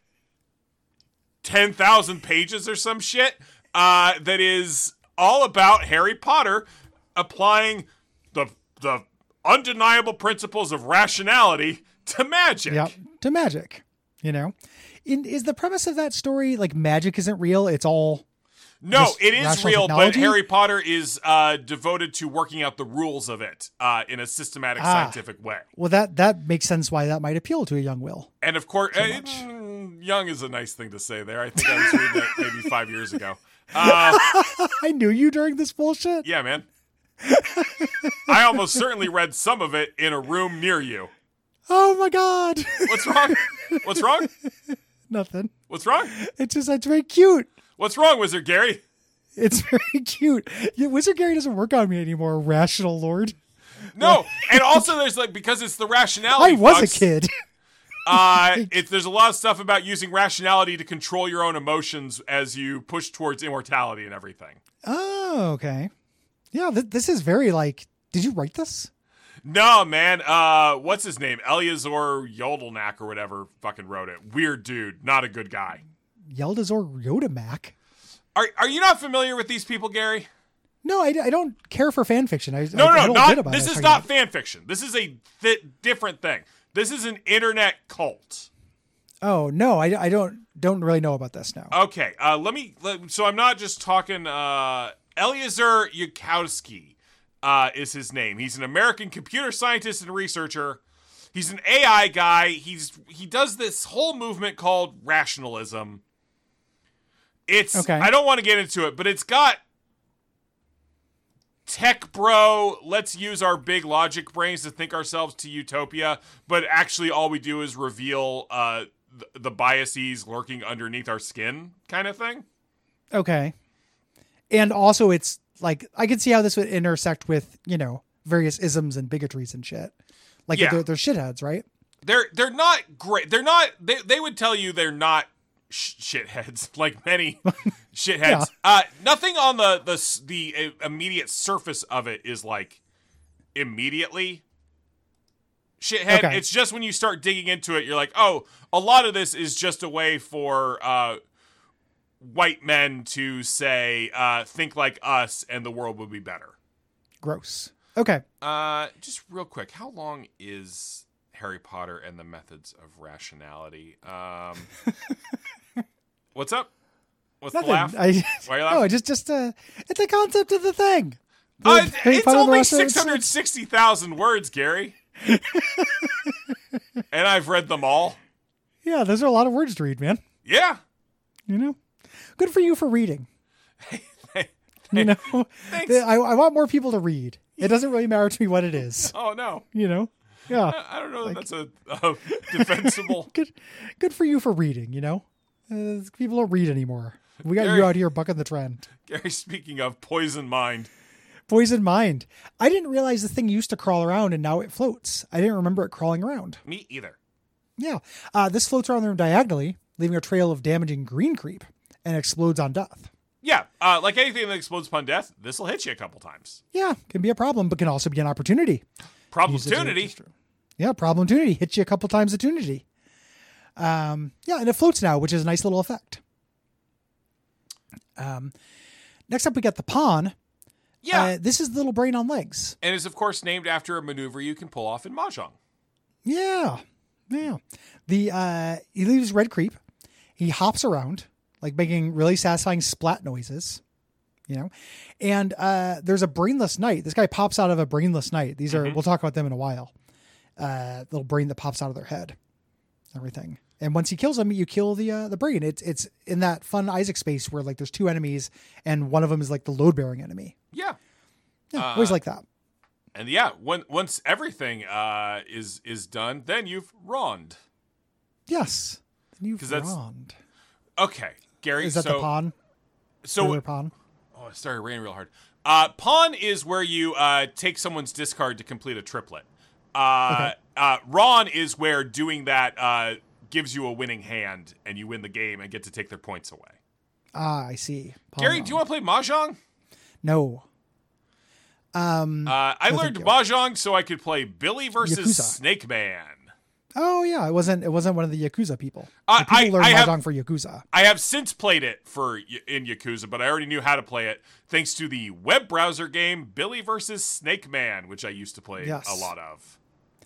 10,000 pages or some shit. That is all about Harry Potter applying the undeniable principles of rationality to magic. Yeah, to magic. Is the premise of that story like magic isn't real? It's all it is real, technology? But Harry Potter is devoted to working out the rules of it in a systematic, scientific way. Well, that makes sense why that might appeal to a young Will. And of course, young is a nice thing to say there. I think I was reading that maybe 5 years ago. I knew you during this bullshit. Yeah, man. I almost certainly read some of it in a room near you. Oh my God. What's wrong? What's wrong? Nothing. What's wrong? It's very cute. What's wrong, Wizard Gary? It's very cute. Yeah, Wizard Gary doesn't work on me anymore, rational lord. No, and also there's because it's the rationality. I was a kid. There's a lot of stuff about using rationality to control your own emotions as you push towards immortality and everything. Oh, okay. Yeah, this is very did you write this? No, man. What's his name? Eleazar Yodelnak or whatever fucking wrote it. Weird dude. Not a good guy. Yeldazor Yodamak. Are you not familiar with these people, Gary? No, I don't care for fan fiction. This is not fan fiction. This is a different thing. This is an internet cult. Oh no, I don't really know about this now. Okay, so I'm not just talking. Eleazar Yudkowsky is his name. He's an American computer scientist and researcher. He's an AI guy. He does this whole movement called rationalism. It's okay. I don't want to get into it, but it's got tech bro, let's use our big logic brains to think ourselves to utopia, but actually all we do is reveal the biases lurking underneath our skin kind of thing. Okay. And also it's I can see how this would intersect with, various isms and bigotries and shit. They're shitheads, right? They're not great. They're not, they would tell you they're not shitheads, like many shitheads. Yeah. Nothing on the immediate surface of it is immediately shithead. Okay. It's just when you start digging into it, you're like, oh, a lot of this is just a way for white men to say, think like us and the world would be better. Gross. Okay. Just real quick, how long is Harry Potter and the Methods of Rationality? What's up? What's Nothing. the laugh? Why are you laughing? No, just it's a concept of the thing. It's only 660,000 words, Gary. And I've read them all. Yeah, those are a lot of words to read, man. Yeah. You know? Good for you for reading. You know? Thanks. I want more people to read. It doesn't really matter to me what it is. Oh, no. You know? Yeah. I don't know that that's a defensible. Good for you for reading, you know? People don't read anymore. We got you out here bucking the trend. Gary, speaking of poison mind. Poison mind. I didn't realize the thing used to crawl around and now it floats. I didn't remember it crawling around. Me either. Yeah. This floats around there diagonally, leaving a trail of damaging green creep, and explodes on death. Yeah. Like anything that explodes upon death, this will hit you a couple times. Yeah. Can be a problem, but can also be an opportunity. Problemtunity. Yeah. Problemtunity. Hits you a couple times opportunity. Yeah. And it floats now, which is a nice little effect. Next up, we got the pawn. Yeah. This is the little brain on legs. And is, of course, named after a maneuver you can pull off in Mahjong. Yeah. Yeah. He leaves red creep. He hops around, like making really satisfying splat noises, you know, and there's a brainless knight. This guy pops out of a brainless knight. These are, we'll talk about them in a while. Little brain that pops out of their head, everything. And once he kills them, you kill the brain. It's in that fun Isaac space where like there's two enemies and one of them is like the load bearing enemy. Yeah. Yeah. Always like that. And yeah, once everything is done, then you've wronged. Yes. You've that's wronged. Okay, Gary. Is that the pawn? So pawn? Oh, it started raining real hard. Pawn is where you take someone's discard to complete a triplet. Okay. Ron is where doing that gives you a winning hand and you win the game and get to take their points away. I see. Pawn Gary, wrong. do you want to play Mahjong? No. I learned Mahjong so I could play Billy versus Yakuza. Snake Man. Oh yeah, it wasn't one of the Yakuza people. The people learn Mahjong for Yakuza. I have since played it in Yakuza, but I already knew how to play it thanks to the web browser game Billy versus Snake Man, which I used to play a lot of.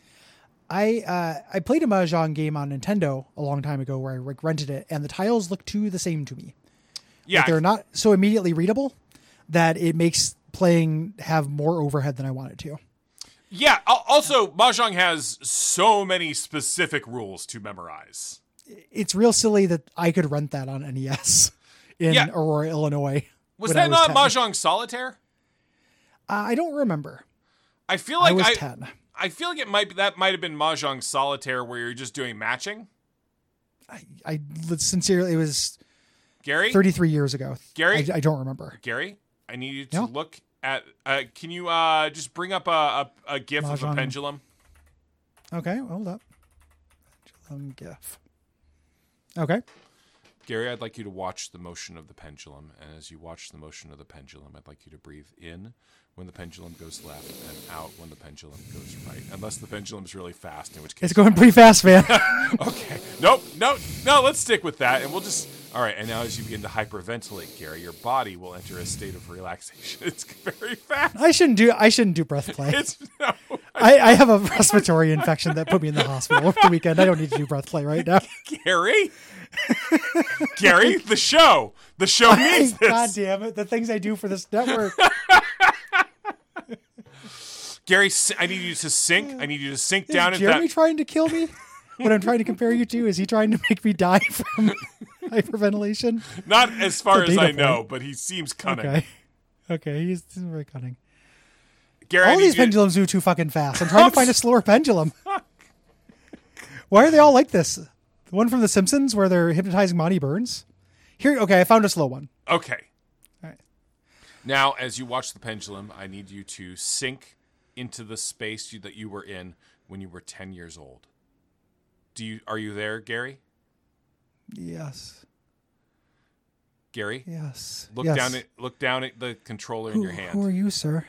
I played a Mahjong game on Nintendo a long time ago where I rented it, and the tiles look too the same to me. Yeah, like they're not so immediately readable that it makes playing have more overhead than I want it to. Yeah. Also, Mahjong has so many specific rules to memorize. It's real silly that I could rent that on NES in Aurora, Illinois. Was that not 10. Mahjong Solitaire? I don't remember. I feel like I was 10. I feel like that might have been Mahjong Solitaire where you're just doing matching. I sincerely, it was Gary 33 years ago. Gary, I don't remember. Gary, I need you to look at. Can you just bring up a GIF Mahjong. Of a pendulum? Okay, hold up. Pendulum GIF. Okay. Gary, I'd like you to watch the motion of the pendulum, and as you watch the motion of the pendulum, I'd like you to breathe in when the pendulum goes left and out when the pendulum goes right. Unless the pendulum's really fast, in which case... It's going pretty fast, man. Okay. No, let's stick with that, and we'll just... All right, and now as you begin to hyperventilate, Gary, your body will enter a state of relaxation. It's very fast. I shouldn't do breath play. I have a respiratory infection that put me in the hospital over the weekend. I don't need to do breath play right now. Gary? Gary, the show needs this. God damn it. The things I do for this network. Gary, I need you to sink. I need you to sink down into that. Is Jeremy trying to kill me? What I'm trying to compare you to? Is he trying to make me die from hyperventilation? Not as far as I know, but he seems cunning. Okay, he's very cunning. Gary, all these pendulums move too fucking fast. I'm trying to find a slower pendulum. Why are they all like this? The one from The Simpsons where they're hypnotizing Monty Burns? Here, okay, I found a slow one. Okay. All right. Now, as you watch the pendulum, I need you to sink into the space that you were in when you were 10 years old. Are you there, Gary? Yes. Gary? Yes. Look down at the controller in your hand. Who are you, sir?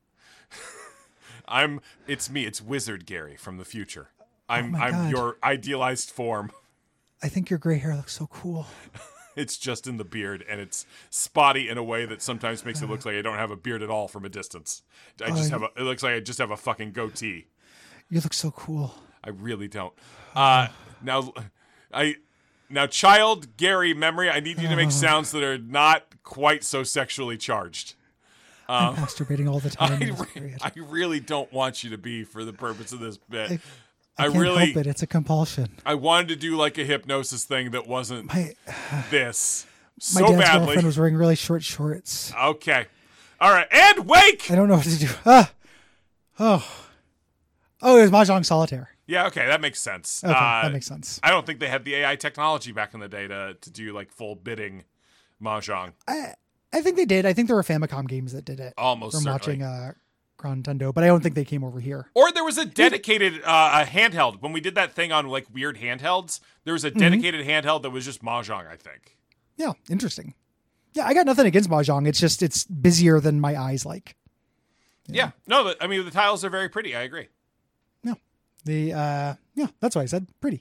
It's me. It's Wizard Gary from the future. Oh I'm your idealized form. I think your gray hair looks so cool. It's just in the beard, and it's spotty in a way that sometimes makes it look like I don't have a beard at all from a distance. It looks like I just have a fucking goatee. You look so cool. I really don't. Now, child Gary Memory, I need you to make sounds that are not quite so sexually charged. I'm masturbating all the time. I really don't want you to be for the purpose of this bit. I can't help it. It's a compulsion. I wanted to do like a hypnosis thing that wasn't this. My So dad's badly. girlfriend was wearing really short shorts. Okay. All right. And wake! I don't know what to do. Oh, it was Mahjong Solitaire. Yeah, okay. That makes sense. Okay, that makes sense. I don't think they had the AI technology back in the day to do like full bidding Mahjong. I think they did. I think there were Famicom games that did it. Almost from certainly. watching Nintendo, but I don't think they came over here. Or there was a dedicated handheld. When we did that thing on like weird handhelds, there was a dedicated handheld that was just Mahjong, I think. Yeah, interesting. Yeah, I got nothing against Mahjong. It's just, it's busier than my eyes like. Yeah. No, I mean, the tiles are very pretty. I agree. Yeah. That's what I said. Pretty.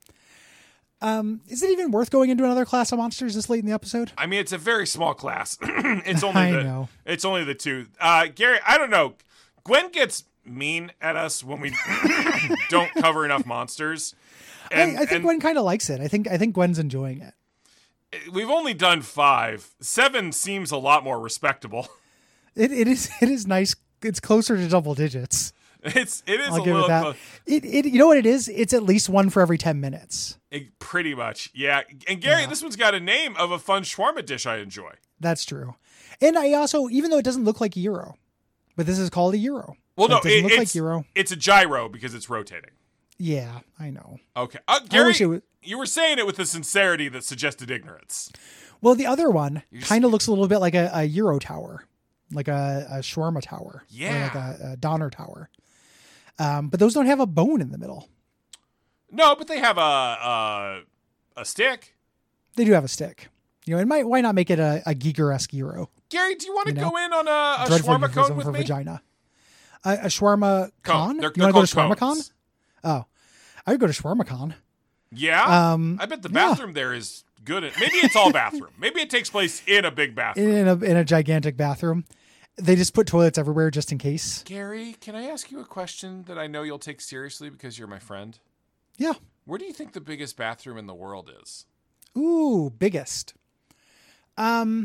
Is it even worth going into another class of monsters this late in the episode? I mean, it's a very small class. It's only the two. Gary, I don't know. Gwen gets mean at us when we don't cover enough monsters. And, I think Gwen kind of likes it. I think Gwen's enjoying it. We've only done 5. 7 seems a lot more respectable. It is nice. It's closer to double digits. It is I'll a give little it that. close. You know what it is? It's at least one for every 10 minutes. Pretty much, yeah. And Gary, this one's got a name of a fun shawarma dish I enjoy. That's true. And I also, even though it doesn't look like a gyro, but this is called a gyro. Well, no, it doesn't look like gyro. It's a gyro because it's rotating. Yeah, I know. Okay. Gary, you were saying it with a sincerity that suggested ignorance. Well, the other one kind of looks a little bit like a gyro tower, like a shawarma tower. Yeah. Or like a Donner tower. But those don't have a bone in the middle. No, but they have a stick. They do have a stick. Why not make it a Giger-esque gyro? Gary, do you want to go in on a shawarma cone with me? Vagina. A shawarma con? They're You want to go to called shawarma con? cones. Oh, I would go to shawarma con. Yeah? I bet the bathroom there is good. Maybe it's all bathroom. Maybe it takes place in a big bathroom. In a gigantic bathroom. They just put toilets everywhere just in case. Gary, can I ask you a question that I know you'll take seriously because you're my friend? Yeah. Where do you think the biggest bathroom in the world is? Ooh, biggest. Some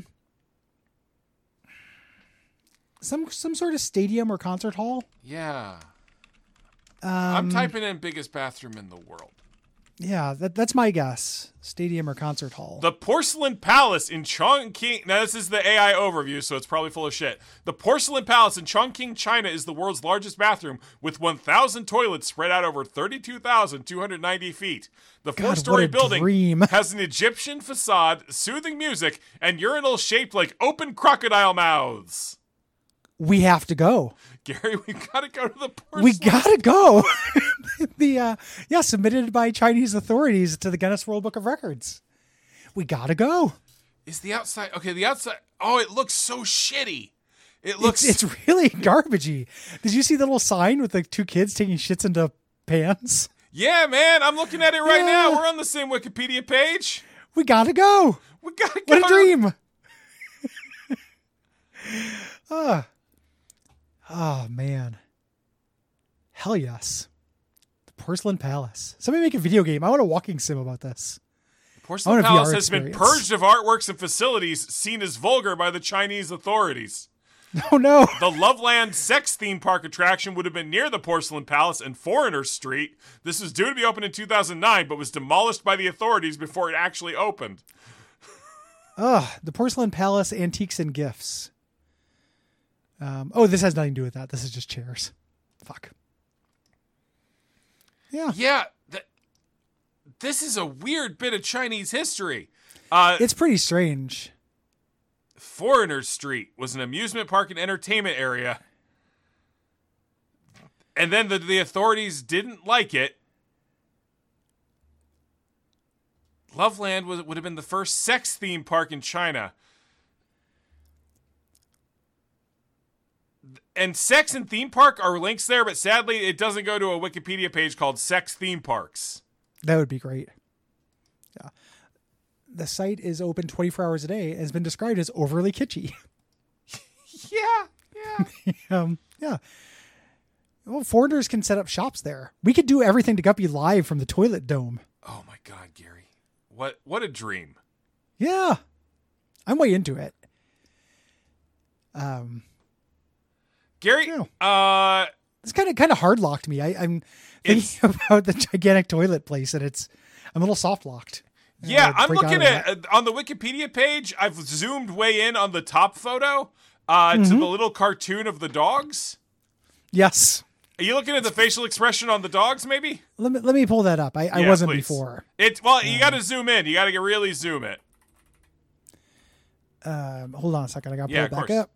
sort of stadium or concert hall. Yeah. I'm typing in biggest bathroom in the world. Yeah, that's my guess. Stadium or concert hall. The Porcelain Palace in Chongqing. Now, this is the AI overview, so it's probably full of shit. The Porcelain Palace in Chongqing, China is the world's largest bathroom with 1,000 toilets spread out over 32,290 feet. The 4-story building has an Egyptian facade, soothing music, and urinals shaped like open crocodile mouths. We have to go. Gary, we gotta go to the porcelain. We gotta go. Submitted by Chinese authorities to the Guinness World Book of Records. We gotta go. Is the outside okay? The outside. Oh, it looks so shitty. It looks. It's really garbagey. Did you see the little sign with the 2 kids taking shits into pans? Yeah, man. I'm looking at it right now. We're on the same Wikipedia page. We gotta go. We gotta go. What a dream. Oh, man. Hell yes. The Porcelain Palace. Somebody make a video game. I want a walking sim about this. The Porcelain Palace has been purged of artworks and facilities seen as vulgar by the Chinese authorities. Oh, no. The Loveland Sex Theme Park attraction would have been near the Porcelain Palace and Foreigner Street. This was due to be opened in 2009, but was demolished by the authorities before it actually opened. The Porcelain Palace Antiques and Gifts. This has nothing to do with that. This is just chairs. Fuck. Yeah. Yeah. This is a weird bit of Chinese history. It's pretty strange. Foreigner Street was an amusement park and entertainment area. And then the authorities didn't like it. Loveland would have been the first sex theme park in China. And sex and theme park are links there, but sadly it doesn't go to a Wikipedia page called Sex Theme Parks. That would be great. Yeah. the site is open 24 hours a day and has been described as overly kitschy. Yeah. Yeah. Well, foreigners can set up shops there. We could do everything to Guppy live from the toilet dome. Oh my God, Gary. What a dream. Yeah. I'm way into it. Gary, It's kind of hard locked me. I'm thinking about the gigantic toilet place, and I'm a little soft locked. Yeah, I'm looking at on the Wikipedia page. I've zoomed way in on the top photo to the little cartoon of the dogs. Yes. Are you looking at the facial expression on the dogs? Maybe. Let me pull that up. I wasn't please. before. You got to zoom in. You got to really zoom it. Hold on a second. I got to pull it back up.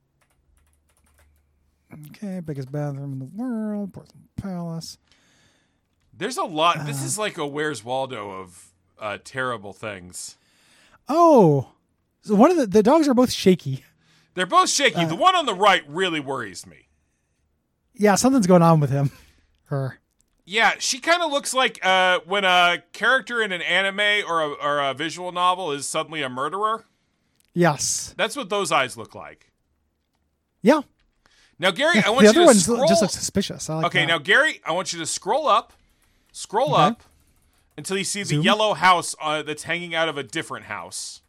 Okay, biggest bathroom in the world, Porcelain Palace. There's a lot. This is like a Where's Waldo of terrible things. Oh, so one of the dogs are both shaky. They're both shaky. The one on the right really worries me. Yeah, something's going on with him. Her. Yeah, she kind of looks like when a character in an anime or a visual novel is suddenly a murderer. Yes. That's what those eyes look like. Yeah. Now, Gary, I want the you other to ones scroll. just look suspicious. I like Okay, that. now, Gary, I want you to scroll up until you see the Zoom. yellow house that's hanging out of a different house.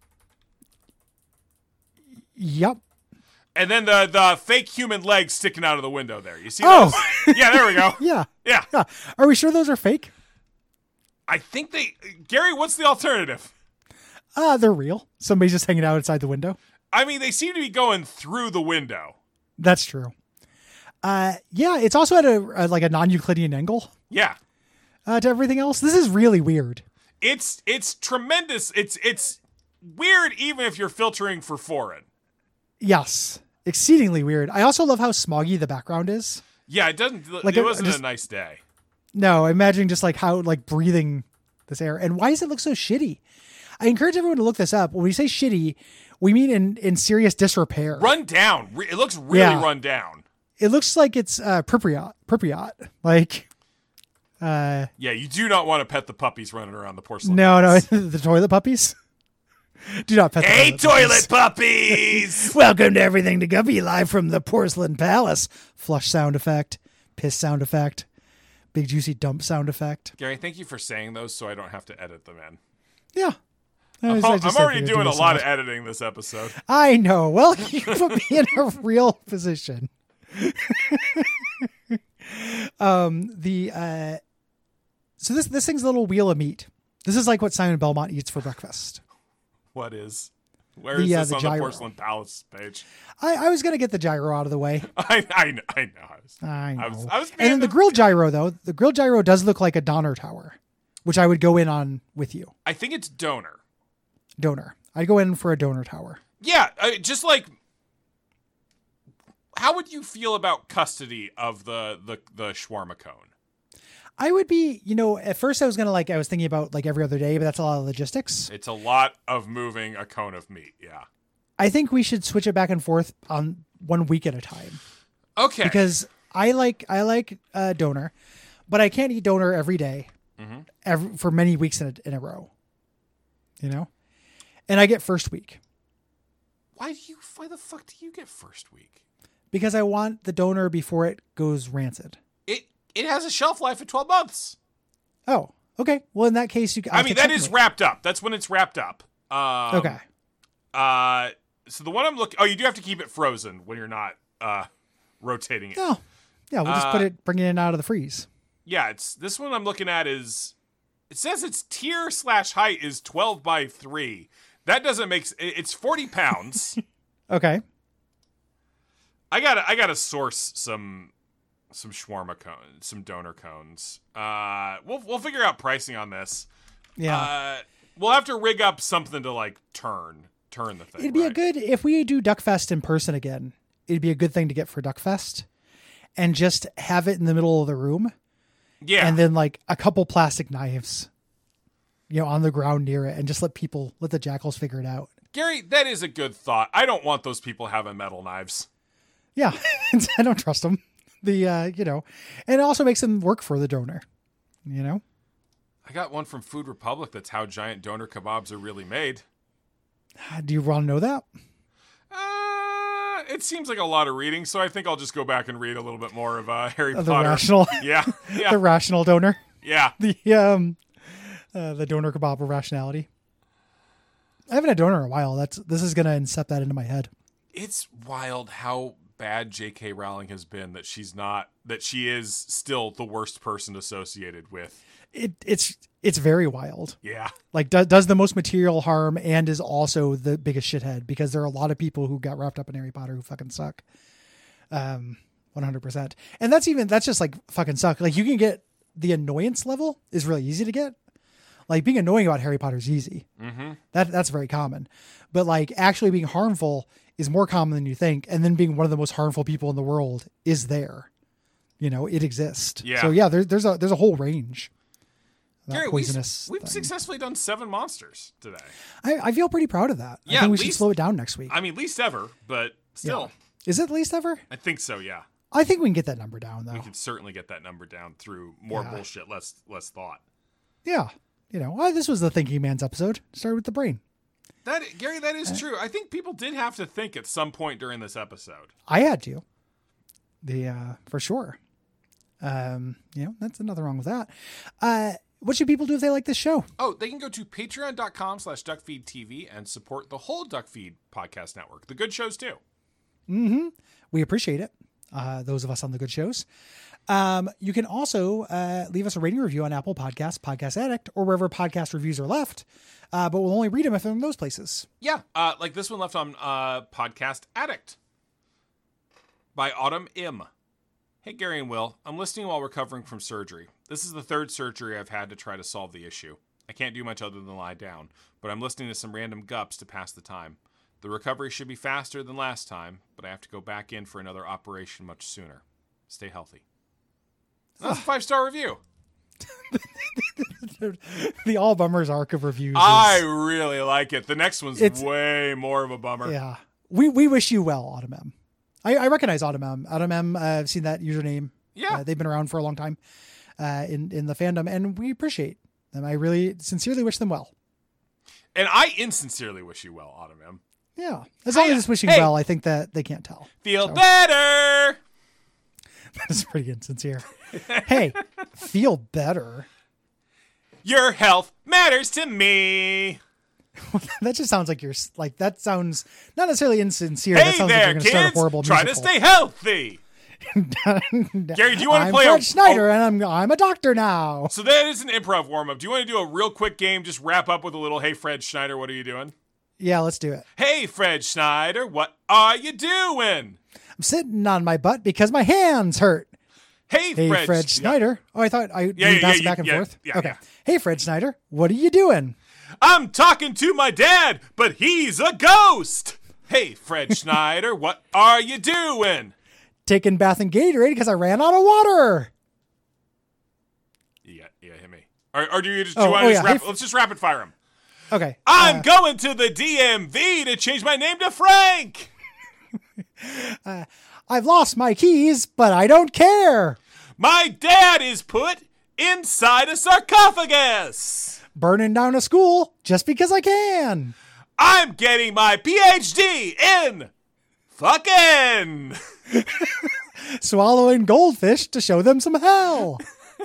Yep. And then the fake human legs sticking out of the window there. You see Oh. those? Yeah, there we go. Yeah. Yeah. Yeah. Are we sure those are fake? I think Gary, what's the alternative? They're real. Somebody's just hanging out outside the window. I mean, they seem to be going through the window. That's true. Yeah, it's also at a non-Euclidean angle Yeah. to everything else. This is really weird. It's tremendous. It's weird even if you're filtering for foreign. Yes. Exceedingly weird. I also love how smoggy the background is. Yeah, it doesn't. Like it it wasn't just- a nice day. No, imagine just like how breathing this air. And why does it look so shitty? I encourage everyone to look this up. When we say shitty, we mean in serious disrepair. Run down. It looks really Yeah. run down. It looks like it's Pripyat. Like, Yeah, you do not want to pet the puppies running around the porcelain. no, house. the toilet puppies. Do not pet the Hey, toilet toilet puppies! Welcome to Everything to Guppy, live from the Porcelain Palace. Flush sound effect, piss sound effect, big juicy dump sound effect. Gary, thank you for saying those so I don't have to edit them in. Yeah. I'm just already said doing a do lot of yourself. editing this episode. I know. Well, you put me in a real position. So this thing's a little wheel of meat. This is like what Simon Belmont eats for breakfast. What is? Where is this the on gyro. the Porcelain Palace page? I was gonna get the gyro out of the way. I know. I know. I was And then the grill gyro, though, the grill gyro does look like a Donner Tower, which I would go in on with you. I think it's donor. Donor. I'd go in for a Donor Tower. Yeah, just like, how would you feel about custody of the shawarma cone? I would be, at first I was thinking about every other day, but that's a lot of logistics. It's a lot of moving a cone of meat. Yeah. I think we should switch it back and forth on 1 week at a time. Okay. Because I like Donor, but I can't eat Donor every day for many weeks in a row. And I get first week. Why the fuck do you get first week? Because I want the Donor before it goes rancid. It has a shelf life of 12 months. Oh, okay. Well, in that case, that is wrapped up. That's when it's wrapped up. Okay. So the one I'm looking... Oh, you do have to keep it frozen when you're not rotating it. Oh, yeah. We'll just bring it in out of the freeze. Yeah, this one I'm looking at is... It says its tier/height is 12 by 3. That doesn't make... It's 40 pounds. Okay. I gotta source some shawarma cones, some Donor cones. We'll figure out pricing on this. Yeah. We'll have to rig up something to turn the thing. It'd be if we do Duckfest in person again, it'd be a good thing to get for Duckfest and just have it in the middle of the room. Yeah. And then a couple plastic knives, on the ground near it and just let the jackals figure it out. Gary, that is a good thought. I don't want those people having metal knives. Yeah. I don't trust them. And it also makes them work for the Donor, I got one from Food Republic that's how giant doner kebabs are really made. Do you want to know that? It seems like a lot of reading, so I think I'll just go back and read a little bit more of Harry The Potter. rational, Yeah. the rational donor, Yeah. the donor kebab of rationality. I haven't had donor in a while. This is gonna incept that into my head. It's wild how bad J.K. Rowling has been that she is still the worst person associated with. It's very wild. Yeah. Like does the most material harm and is also the biggest shithead, because there are a lot of people who got wrapped up in Harry Potter who fucking suck. 100%. And that's just like fucking suck. Like, you can get the annoyance level is really easy to get. Like, being annoying about Harry Potter is easy. Mm-hmm. That's very common. But like, actually being harmful is more common than you think. And then being one of the most harmful people in the world is there. You know, it exists. Yeah. So yeah, there's a whole range. Gary, Poisonous. we've successfully done 7 monsters today. I feel pretty proud of that. Yeah, I think we should slow it down next week. I mean, least ever, but still. Yeah. Is it least ever? I think so, yeah. I think we can get that number down, though. We can certainly get that number down through more bullshit, less thought. Yeah. You know, this was the Thinking Man's episode. Started with the brain. Gary, that is true. I think people did have to think at some point during this episode. I had to. For sure. That's nothing wrong with that. What should people do if they like this show? Oh, they can go to patreon.com/duckfeedtv and support the whole Duckfeed podcast network. The good shows too. Mm-hmm. We appreciate it. Those of us on the good shows. You can also leave us a rating review on Apple Podcasts, Podcast Addict, or wherever podcast reviews are left. But we'll only read them if they're in those places. Yeah. Like this one left on Podcast Addict by Autumn M. Hey, Gary and Will, I'm listening while recovering from surgery. This is the 3rd surgery I've had to try to solve the issue. I can't do much other than lie down, but I'm listening to some random gups to pass the time. The recovery should be faster than last time, but I have to go back in for another operation much sooner. Stay healthy. That's a 5-star review. The all bummers arc of reviews. I really like it. The next one's way more of a bummer. Yeah. We wish you well, Autumn M. I recognize Autumn M. Autumn M, I've seen that username. Yeah. They've been around for a long time in the fandom, and we appreciate them. I really sincerely wish them well. And I insincerely wish you well, Autumn M. Yeah. As long as it's wishing well, I think that they can't tell. Feel better. That is pretty insincere. Hey, feel better. Your health matters to me. That just sounds like that sounds not necessarily insincere. Hey that sounds there, like you're going to start a horrible kids! Try musical. to stay healthy. Gary, do you want to play Fred Schneider, and I'm a doctor now. So that is an improv warm-up. Do you want to do a real quick game? Just wrap up with a little, hey, Fred Schneider, what are you doing? Yeah, let's do it. Hey, Fred Schneider, what are you doing? I'm sitting on my butt because my hands hurt. Hey, Fred Schneider. Oh, I thought we bounced back and forth. Yeah, okay. Yeah. Hey, Fred Schneider, what are you doing? I'm talking to my dad, but he's a ghost. Hey, Fred Schneider, what are you doing? Taking bath in Gatorade because I ran out of water. Yeah, hit me. Or do you just let's just rapid fire him. Okay. I'm going to the DMV to change my name to Frank. I've lost my keys, but I don't care. My dad is put inside a sarcophagus. Burning down a school just because I can. I'm getting my PhD in fucking. Swallowing goldfish to show them some hell.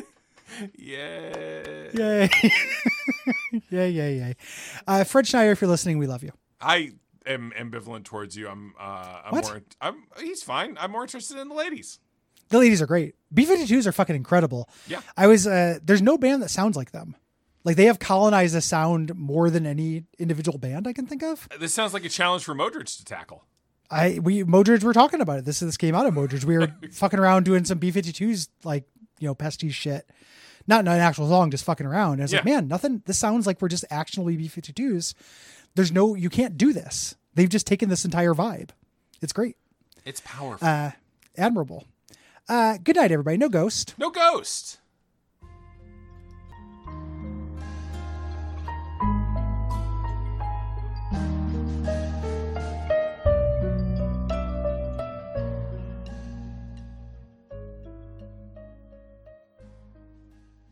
Yeah. Yay. Yay. Fred Schneider, if you're listening, we love you. I am ambivalent towards you. What? He's fine. I'm more interested in the ladies. The ladies are great. B-52s are fucking incredible. Yeah. There's no band that sounds like them. Like, they have colonized the sound more than any individual band I can think of. This sounds like a challenge for Modric to tackle. Modric were talking about it. This came out of Modric. We were fucking around doing some B-52s, like, pastiche shit. Not an actual song, just fucking around. And I was like, man, nothing. This sounds like we're just actionally B-52s. You can't do this. They've just taken this entire vibe. It's great. It's powerful. Admirable. Good night, everybody. No ghost. No ghost.